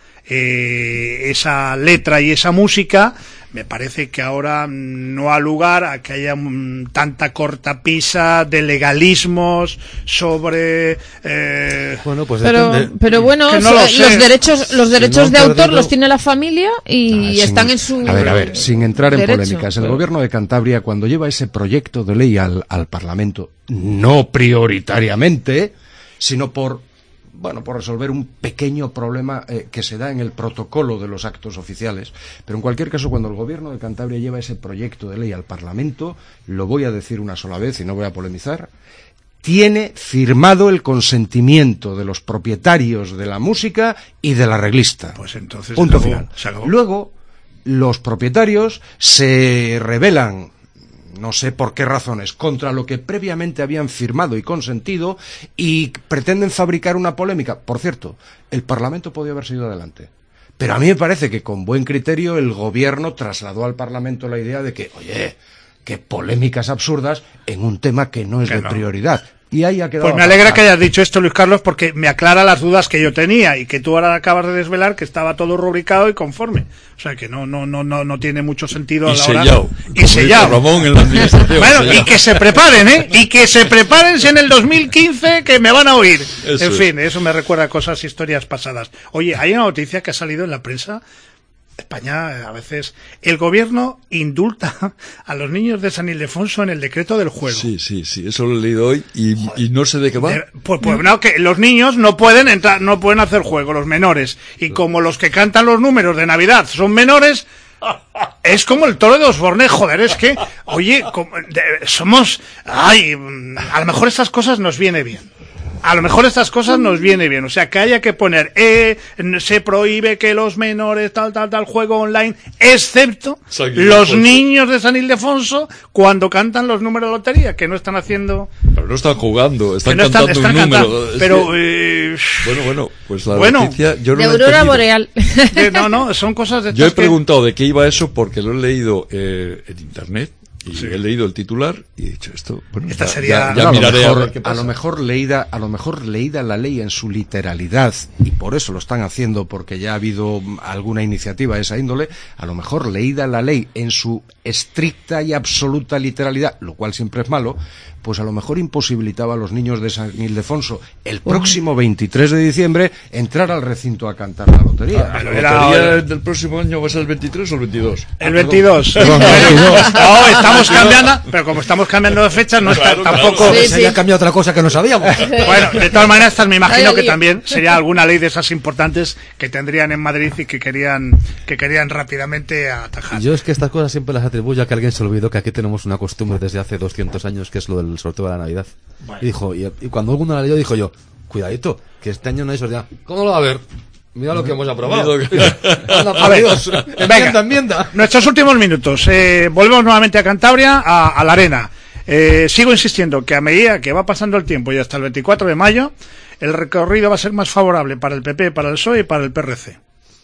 Speaker 3: esa letra y esa música, me parece que ahora no ha lugar a que haya tanta cortapisa de legalismos sobre
Speaker 7: bueno, pues
Speaker 4: pero bueno,
Speaker 3: no
Speaker 4: los derechos de autor los tiene la familia y están en su
Speaker 6: a ver, sin entrar en
Speaker 4: derecho.
Speaker 6: polémicas, el gobierno de Cantabria cuando lleva ese proyecto de ley al Parlamento, no prioritariamente, sino por resolver un pequeño problema que se da en el protocolo de los actos oficiales. Pero en cualquier caso, cuando el gobierno de Cantabria lleva ese proyecto de ley al Parlamento, lo voy a decir una sola vez y no voy a polemizar, tiene firmado el consentimiento de los propietarios de la música y del arreglista.
Speaker 3: Pues entonces
Speaker 6: punto final. Luego, los propietarios se rebelan no sé por qué razones, contra lo que previamente habían firmado y consentido y pretenden fabricar una polémica. Por cierto, el Parlamento podía haber seguido adelante. Pero a mí me parece que con buen criterio el Gobierno trasladó al Parlamento la idea de que, oye, que polémicas absurdas en un tema que no es de prioridad. Y ahí ha quedado.
Speaker 3: Pues me alegra que hayas dicho esto, Luis Carlos, porque me aclara las dudas que yo tenía y que tú ahora acabas de desvelar que estaba todo rubricado y conforme. O sea que no tiene mucho sentido a la hora. Y sellado.
Speaker 5: Ramón en la administración.
Speaker 3: Bueno, sellado. Y que se preparen, y que se preparen si en el 2015 que me van a oír. Eso en fin, eso me recuerda a cosas, historias pasadas. Oye, hay una noticia que ha salido en la prensa. España, a veces, el gobierno indulta a los niños de San Ildefonso en el decreto del juego.
Speaker 5: Sí, eso lo he leído hoy y no sé de qué va.
Speaker 3: Pues no, que los niños no pueden entrar, no pueden hacer juego, los menores. Y como los que cantan los números de Navidad son menores, es como el toro de Osborne, joder, es que, oye, a lo mejor estas cosas nos viene bien. A lo mejor estas cosas nos viene bien, o sea, que haya que poner, se prohíbe que los menores tal juego online, excepto los niños de San Ildefonso cuando cantan los números de lotería, que no están haciendo...
Speaker 5: Pero no están jugando, están cantando un número.
Speaker 3: Pero,
Speaker 5: bueno, pues la noticia... Yo no
Speaker 4: de Aurora Boreal.
Speaker 3: No, son cosas de...
Speaker 5: Yo he preguntado de qué iba eso porque lo he leído en internet. Y he leído el titular y he dicho esto, bueno,
Speaker 3: esta sería
Speaker 5: ya miraré a ver qué pasa.
Speaker 6: A lo mejor leída la ley en su literalidad, y por eso lo están haciendo porque ya ha habido alguna iniciativa de esa índole, a lo mejor leída la ley en su estricta y absoluta literalidad, lo cual siempre es malo, pues a lo mejor imposibilitaba a los niños de San Ildefonso el próximo 23 de diciembre entrar al recinto a cantar la lotería.
Speaker 5: ¿La lotería del próximo año va a ser el 23 o el 22?
Speaker 3: El 22. Estamos cambiando, pero como estamos cambiando de fecha, no está tampoco...
Speaker 6: Se había cambiado otra cosa que no sabíamos.
Speaker 3: Bueno, de todas maneras, me imagino que también sería alguna ley de esas importantes que tendrían en Madrid y que querían rápidamente atajar.
Speaker 7: Yo es que estas cosas siempre las atribuyo a que alguien se olvidó que aquí tenemos una costumbre desde hace 200 años, que es lo del sorteo de la Navidad. Bueno. Y cuando alguno la leyó, dijo yo, cuidadito, que este año no hay sorteo. ¿Cómo lo va a ver? Mira lo que hemos aprobado.
Speaker 3: A ver, enmienda. Nuestros últimos minutos. Volvemos nuevamente a Cantabria, a la arena. Sigo insistiendo que a medida que va pasando el tiempo y hasta el 24 de mayo, el recorrido va a ser más favorable para el PP, para el PSOE y para el PRC.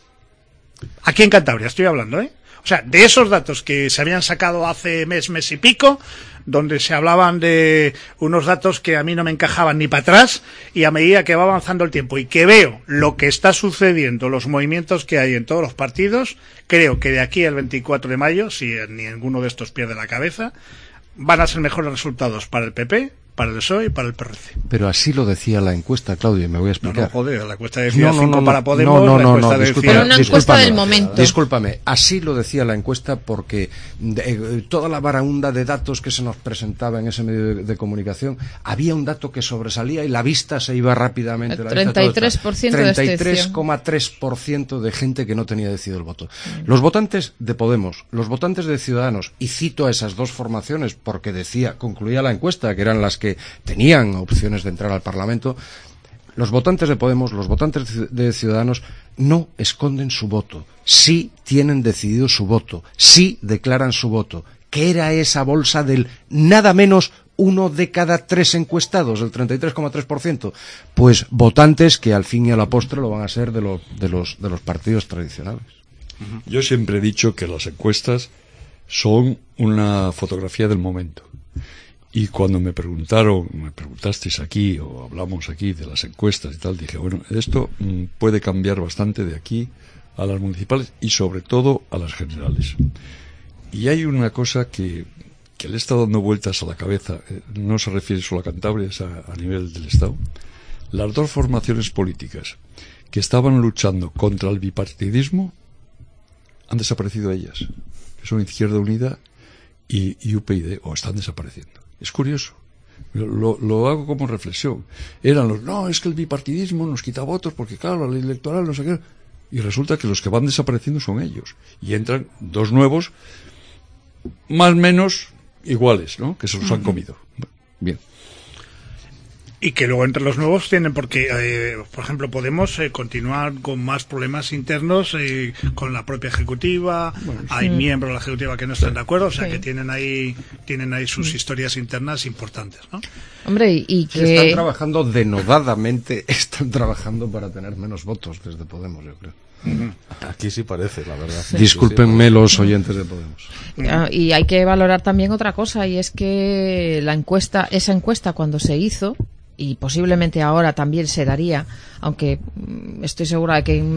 Speaker 3: Aquí en Cantabria estoy hablando, O sea, de esos datos que se habían sacado hace mes y pico, donde se hablaban de unos datos que a mí no me encajaban ni para atrás, y a medida que va avanzando el tiempo y que veo lo que está sucediendo, los movimientos que hay en todos los partidos, creo que de aquí al 24 de mayo, si ninguno de estos pierde la cabeza, van a ser mejores resultados para el PP, para el PSOE y para el PRC.
Speaker 6: Pero así lo decía la encuesta, Claudio, y me voy a explicar.
Speaker 3: No, joder, la encuesta decía 5 para Podemos,
Speaker 4: Pero una encuesta del momento.
Speaker 6: Discúlpame, así lo decía la encuesta porque toda la varaunda de datos que se nos presentaba en ese medio de comunicación, había un dato que sobresalía y la vista se iba rápidamente.
Speaker 4: El 33% de abstención.
Speaker 6: 33,3% de gente que no tenía decidido el voto. Los votantes de Podemos, los votantes de Ciudadanos, y cito a esas dos formaciones porque concluía la encuesta, que eran las que tenían opciones de entrar al Parlamento, los votantes de Podemos, los votantes de Ciudadanos no esconden su voto, sí tienen decidido su voto, sí declaran su voto. ¿Qué era esa bolsa del nada menos 1 de cada 3 encuestados, el 33,3%? Pues votantes que al fin y a la postre lo van a ser de los partidos tradicionales.
Speaker 5: Yo siempre he dicho que las encuestas son una fotografía del momento. Y cuando me preguntasteis aquí, o hablamos aquí de las encuestas y tal, dije, bueno, esto puede cambiar bastante de aquí a las municipales y sobre todo a las generales. Y hay una cosa que le he estado dando vueltas a la cabeza, no se refiere solo a Cantabria, es a nivel del Estado. Las dos formaciones políticas que estaban luchando contra el bipartidismo han desaparecido ellas, que son Izquierda Unida y UPyD, o están desapareciendo. Es curioso. Lo hago como reflexión. No, es que el bipartidismo nos quita votos porque, claro, la ley electoral, no sé qué. Y resulta que los que van desapareciendo son ellos. Y entran dos nuevos, más o menos iguales, ¿no? Que se los han comido. Bien.
Speaker 3: Y que luego entre los nuevos tienen, porque, por ejemplo, Podemos continuar con más problemas internos con la propia ejecutiva. Bueno, hay miembros de la ejecutiva que no están de acuerdo, o sea que tienen ahí sus historias internas importantes, ¿no?
Speaker 4: Hombre, y que
Speaker 6: están trabajando denodadamente, están trabajando para tener menos votos desde Podemos, yo creo.
Speaker 7: Aquí sí parece, la verdad.
Speaker 6: Discúlpenme los oyentes de Podemos.
Speaker 4: Y hay que valorar también otra cosa, y es que esa encuesta cuando se hizo, y posiblemente ahora también se daría, aunque estoy segura de que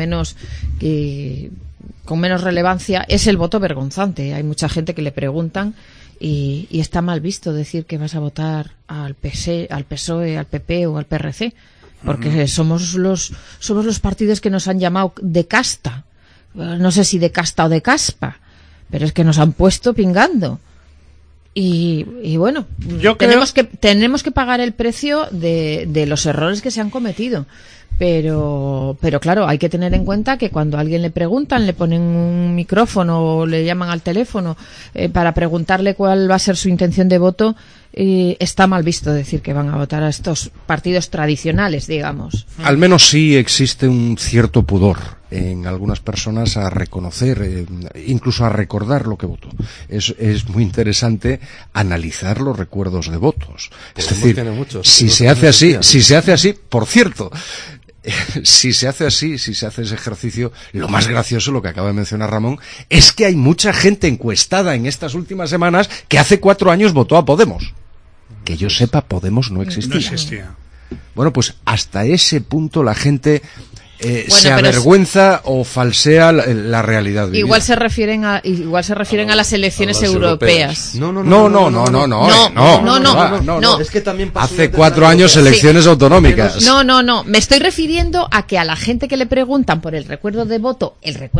Speaker 4: con menos relevancia, es el voto vergonzante. Hay mucha gente que le preguntan y está mal visto decir que vas a votar al PSOE, al PP o al PRC, porque somos los partidos que nos han llamado de casta. No sé si de casta o de caspa, pero es que nos han puesto pingando. Y bueno, tenemos que pagar el precio de los errores que se han cometido. Pero claro, hay que tener en cuenta que cuando a alguien le preguntan, le ponen un micrófono o le llaman al teléfono para preguntarle cuál va a ser su intención de voto, está mal visto decir que van a votar a estos partidos tradicionales, digamos.
Speaker 6: Al menos sí existe un cierto pudor en algunas personas a reconocer, incluso a recordar lo que votó. Es muy interesante analizar los recuerdos de votos. Es decir, si se hace así, por cierto, si se hace ese ejercicio, lo más gracioso, lo que acaba de mencionar Ramón, es que hay mucha gente encuestada en estas últimas semanas que hace 4 años votó a Podemos. Que yo sepa, Podemos no existía. Bueno, pues hasta ese punto la gente se avergüenza o falsea la realidad vivida.
Speaker 4: Igual se refieren a las elecciones europeas.
Speaker 6: No.
Speaker 7: Es que también pasó
Speaker 6: hace 4 años elecciones autonómicas.
Speaker 4: No. Me estoy refiriendo a que a la gente que le preguntan por el recuerdo de voto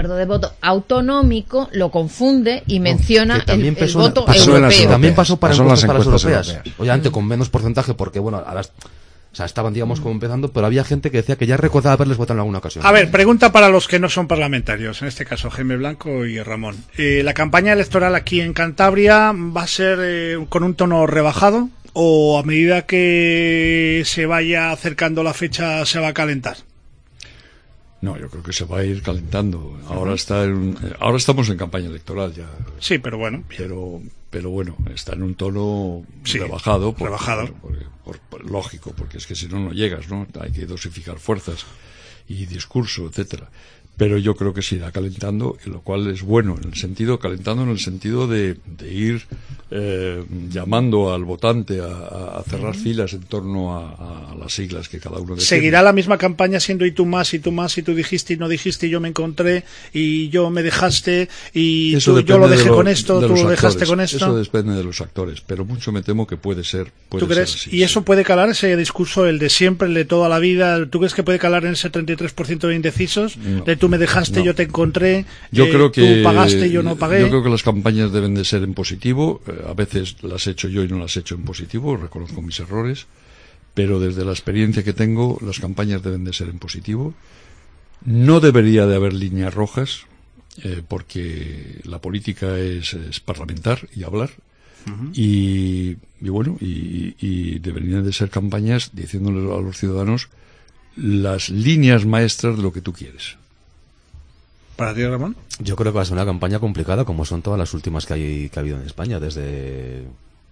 Speaker 4: autonómico lo confunde y menciona el voto europeo.
Speaker 7: También pasó para las europeas. Obviamente con menos porcentaje, porque bueno, a las... O sea, estaban, digamos, como empezando, pero había gente que decía que ya recordaba haberles votado en alguna ocasión.
Speaker 3: A ver, pregunta para los que no son parlamentarios, en este caso Jaime Blanco y Ramón. ¿La campaña electoral aquí en Cantabria va a ser con un tono rebajado o a medida que se vaya acercando la fecha se va a calentar?
Speaker 5: No, yo creo que se va a ir calentando. Ahora estamos en campaña electoral ya.
Speaker 3: Sí, pero bueno.
Speaker 5: Pero bueno, está en un tono rebajado. Lógico, porque es que si no llegas, ¿no? Hay que dosificar fuerzas y discurso, etcétera. Pero yo creo que se irá calentando, lo cual es bueno, calentando en el sentido de ir llamando al votante a cerrar filas en torno a las siglas que cada uno defiende.
Speaker 3: ¿Seguirá la misma campaña siendo y tú más, y tú dijiste y no dijiste, y yo me encontré, y yo me dejaste, y yo lo dejé con esto, tú lo dejaste con esto?
Speaker 5: Eso depende de los actores, pero mucho me temo que puede ser.
Speaker 3: ¿Tú crees? Ser así, ¿y eso puede calar, ese discurso, el de siempre, el de toda la vida? ¿Tú crees que puede calar en ese 33% de indecisos? No. De tú me dejaste, yo te encontré,
Speaker 5: yo creo que
Speaker 3: tú pagaste, yo no pagué.
Speaker 5: Yo creo que las campañas deben de ser en positivo. A veces las he hecho yo y no las he hecho en positivo, reconozco mis errores, pero desde la experiencia que tengo, las campañas deben de ser en positivo. No debería de haber líneas rojas, porque la política es parlamentar y hablar. Y bueno, y deberían de ser campañas diciéndole a los ciudadanos las líneas maestras de lo que tú quieres.
Speaker 3: ¿Para ti, Ramón?
Speaker 7: Yo creo que va a ser una campaña complicada, como son todas las últimas que ha habido en España desde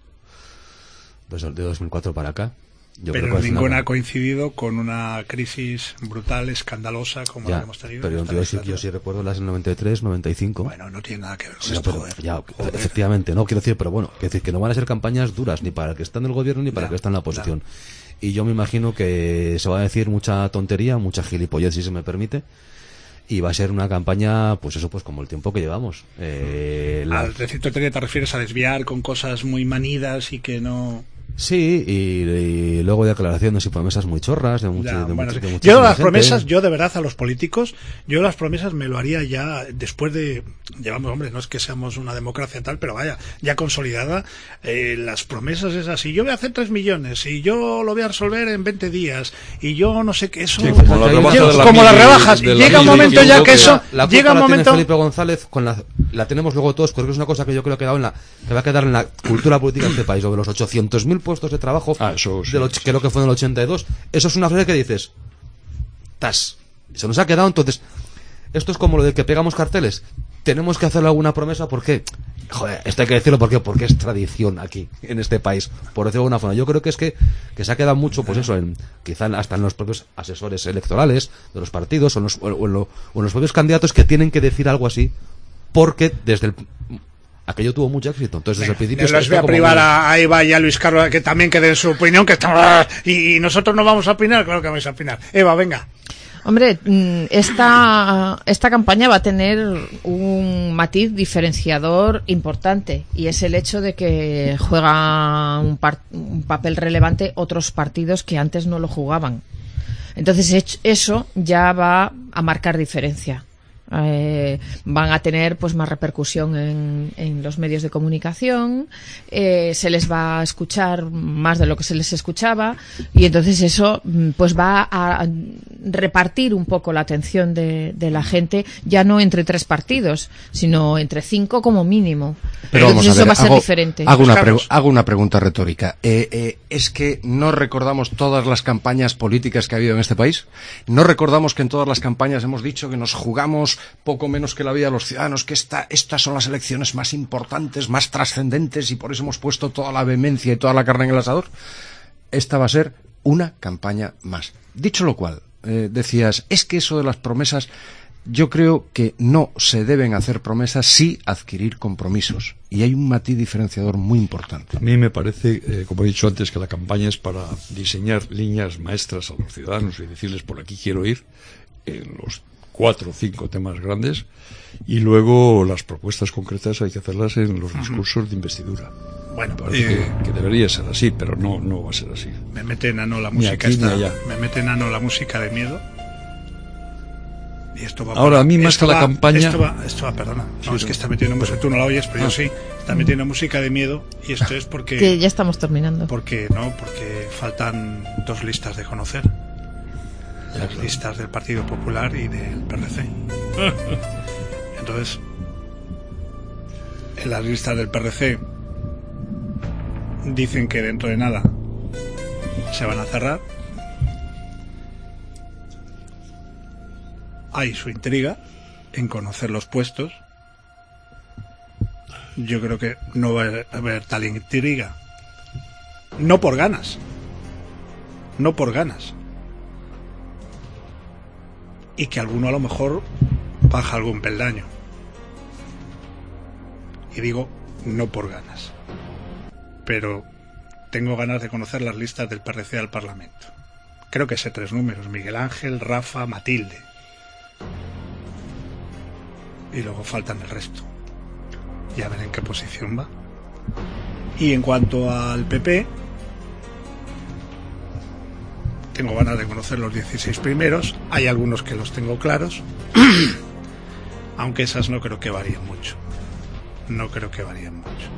Speaker 7: 2004 para acá.
Speaker 3: Pero ninguna ha coincidido con una crisis brutal, escandalosa como la que hemos tenido.
Speaker 7: Pero yo sí recuerdo las del 93, 95.
Speaker 3: Bueno, no tiene nada que ver con esto, joder.
Speaker 7: Efectivamente, no quiero decir, pero bueno, quiero decir que no van a ser campañas duras ni para el que está en el gobierno ni para el que está en la oposición. Y yo me imagino que se va a decir mucha tontería, mucha gilipollez, si se me permite. Y va a ser una campaña, pues eso, pues como el tiempo que llevamos.
Speaker 3: Al decir tontería te refieres a desviar con cosas muy manidas y que no...
Speaker 7: Sí, y luego de aclaraciones y promesas muy chorras de
Speaker 3: yo las promesas, yo de verdad a los políticos, yo las promesas me lo haría ya después de, llevamos, hombre, no es que seamos una democracia tal, pero vaya, ya consolidada, las promesas es así, yo voy a hacer 3 millones y yo lo voy a resolver en 20 días y yo no sé qué, eso, sí, como las rebajas, llega un momento ya que eso, llega un momento...
Speaker 7: Felipe González, la tenemos luego todos, porque es una cosa que yo creo que va a quedar en la cultura política de este país, lo de los 800.000 puestos de trabajo
Speaker 5: eso sí,
Speaker 7: que lo que fue en el 82. Eso es una frase que dices, se nos ha quedado. Entonces, esto es como lo de que pegamos carteles. Tenemos que hacerle alguna promesa porque, joder, esto hay que decirlo porque es tradición aquí, en este país, por decirlo de alguna forma. Yo creo que es que se ha quedado mucho, pues eso, quizá hasta en los propios asesores electorales de los partidos o en los propios candidatos, que tienen que decir algo así, porque aquello tuvo mucho éxito. Entonces, desde el principio...
Speaker 3: Les voy a privar a Eva y a Luis Carlos que también queden su opinión, y nosotros no vamos a opinar. Claro que vamos a opinar. Eva, venga.
Speaker 4: Hombre, esta campaña va a tener un matiz diferenciador importante, y es el hecho de que juega un papel relevante otros partidos que antes no lo jugaban. Entonces eso ya va a marcar diferencia. Van a tener pues más repercusión en los medios de comunicación, se les va a escuchar más de lo que se les escuchaba, y entonces eso pues va a repartir un poco la atención de la gente, ya no entre 3 partidos, sino entre 5 como mínimo.
Speaker 6: Pero
Speaker 4: entonces
Speaker 6: vamos a ver,
Speaker 4: eso va a ser diferente.
Speaker 6: Hago una pregunta retórica. ¿Es que no recordamos todas las campañas políticas que ha habido en este país? ¿No recordamos que en todas las campañas hemos dicho que nos jugamos poco menos que la vida de los ciudadanos, que estas son las elecciones más importantes, más trascendentes, y por eso hemos puesto toda la vehemencia y toda la carne en el asador? Esta va a ser una campaña más. Dicho lo cual, decías, es que eso de las promesas, yo creo que no se deben hacer promesas, sí adquirir compromisos, y hay un matiz diferenciador muy importante.
Speaker 5: A mí me parece, como he dicho antes, que la campaña es para diseñar líneas maestras a los ciudadanos y decirles por aquí quiero ir, en los 4 o 5 temas grandes, y luego las propuestas concretas hay que hacerlas en los discursos de investidura.
Speaker 3: Bueno,
Speaker 5: que debería ser así, pero no va a ser así.
Speaker 3: Me mete enano la música me mete enano la música de miedo. Y esto va
Speaker 5: ahora, a mí más que la campaña...
Speaker 3: Esto va, perdona. No, es que está metiendo música, tú no la oyes, pero yo sí. Está metiendo música de miedo, y esto es porque...
Speaker 4: Que ya estamos terminando.
Speaker 3: Porque faltan 2 listas de conocer. Las listas del Partido Popular y del PRC. Entonces, en las listas del PRC dicen que dentro de nada se van a cerrar. Hay su intriga en conocer los puestos. Yo creo que no va a haber tal intriga. No por ganas. Y que alguno a lo mejor baja algún peldaño. Y digo, no por ganas. Pero tengo ganas de conocer las listas del PRC al Parlamento. Creo que sé 3 números: Miguel Ángel, Rafa, Matilde. Y luego faltan el resto. Ya ver en qué posición va. Y en cuanto al PP, tengo ganas de conocer los 16 primeros. Hay algunos que los tengo claros, aunque esas no creo que varíen mucho. No creo que varíen mucho.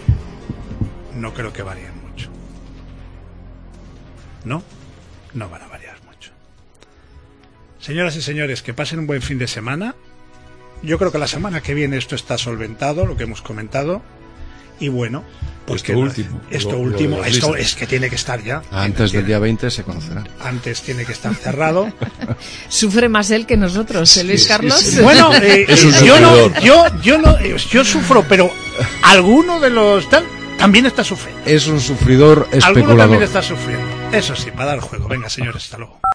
Speaker 3: No van a variar mucho. Señoras y señores, que pasen un buen fin de semana. Yo creo que la semana que viene esto está solventado, lo que hemos comentado. Y bueno, pues esto último es que tiene que estar ya.
Speaker 6: Antes del día 20 se conocerá.
Speaker 3: Antes tiene que estar cerrado.
Speaker 4: Sufre más él que nosotros, Luis Carlos.
Speaker 3: Sí. Bueno, yo sufro, pero alguno de los también está sufriendo.
Speaker 6: Es un sufridor especulador.
Speaker 3: Alguno también está sufriendo. Eso sí, para dar juego. Venga, señores, hasta luego.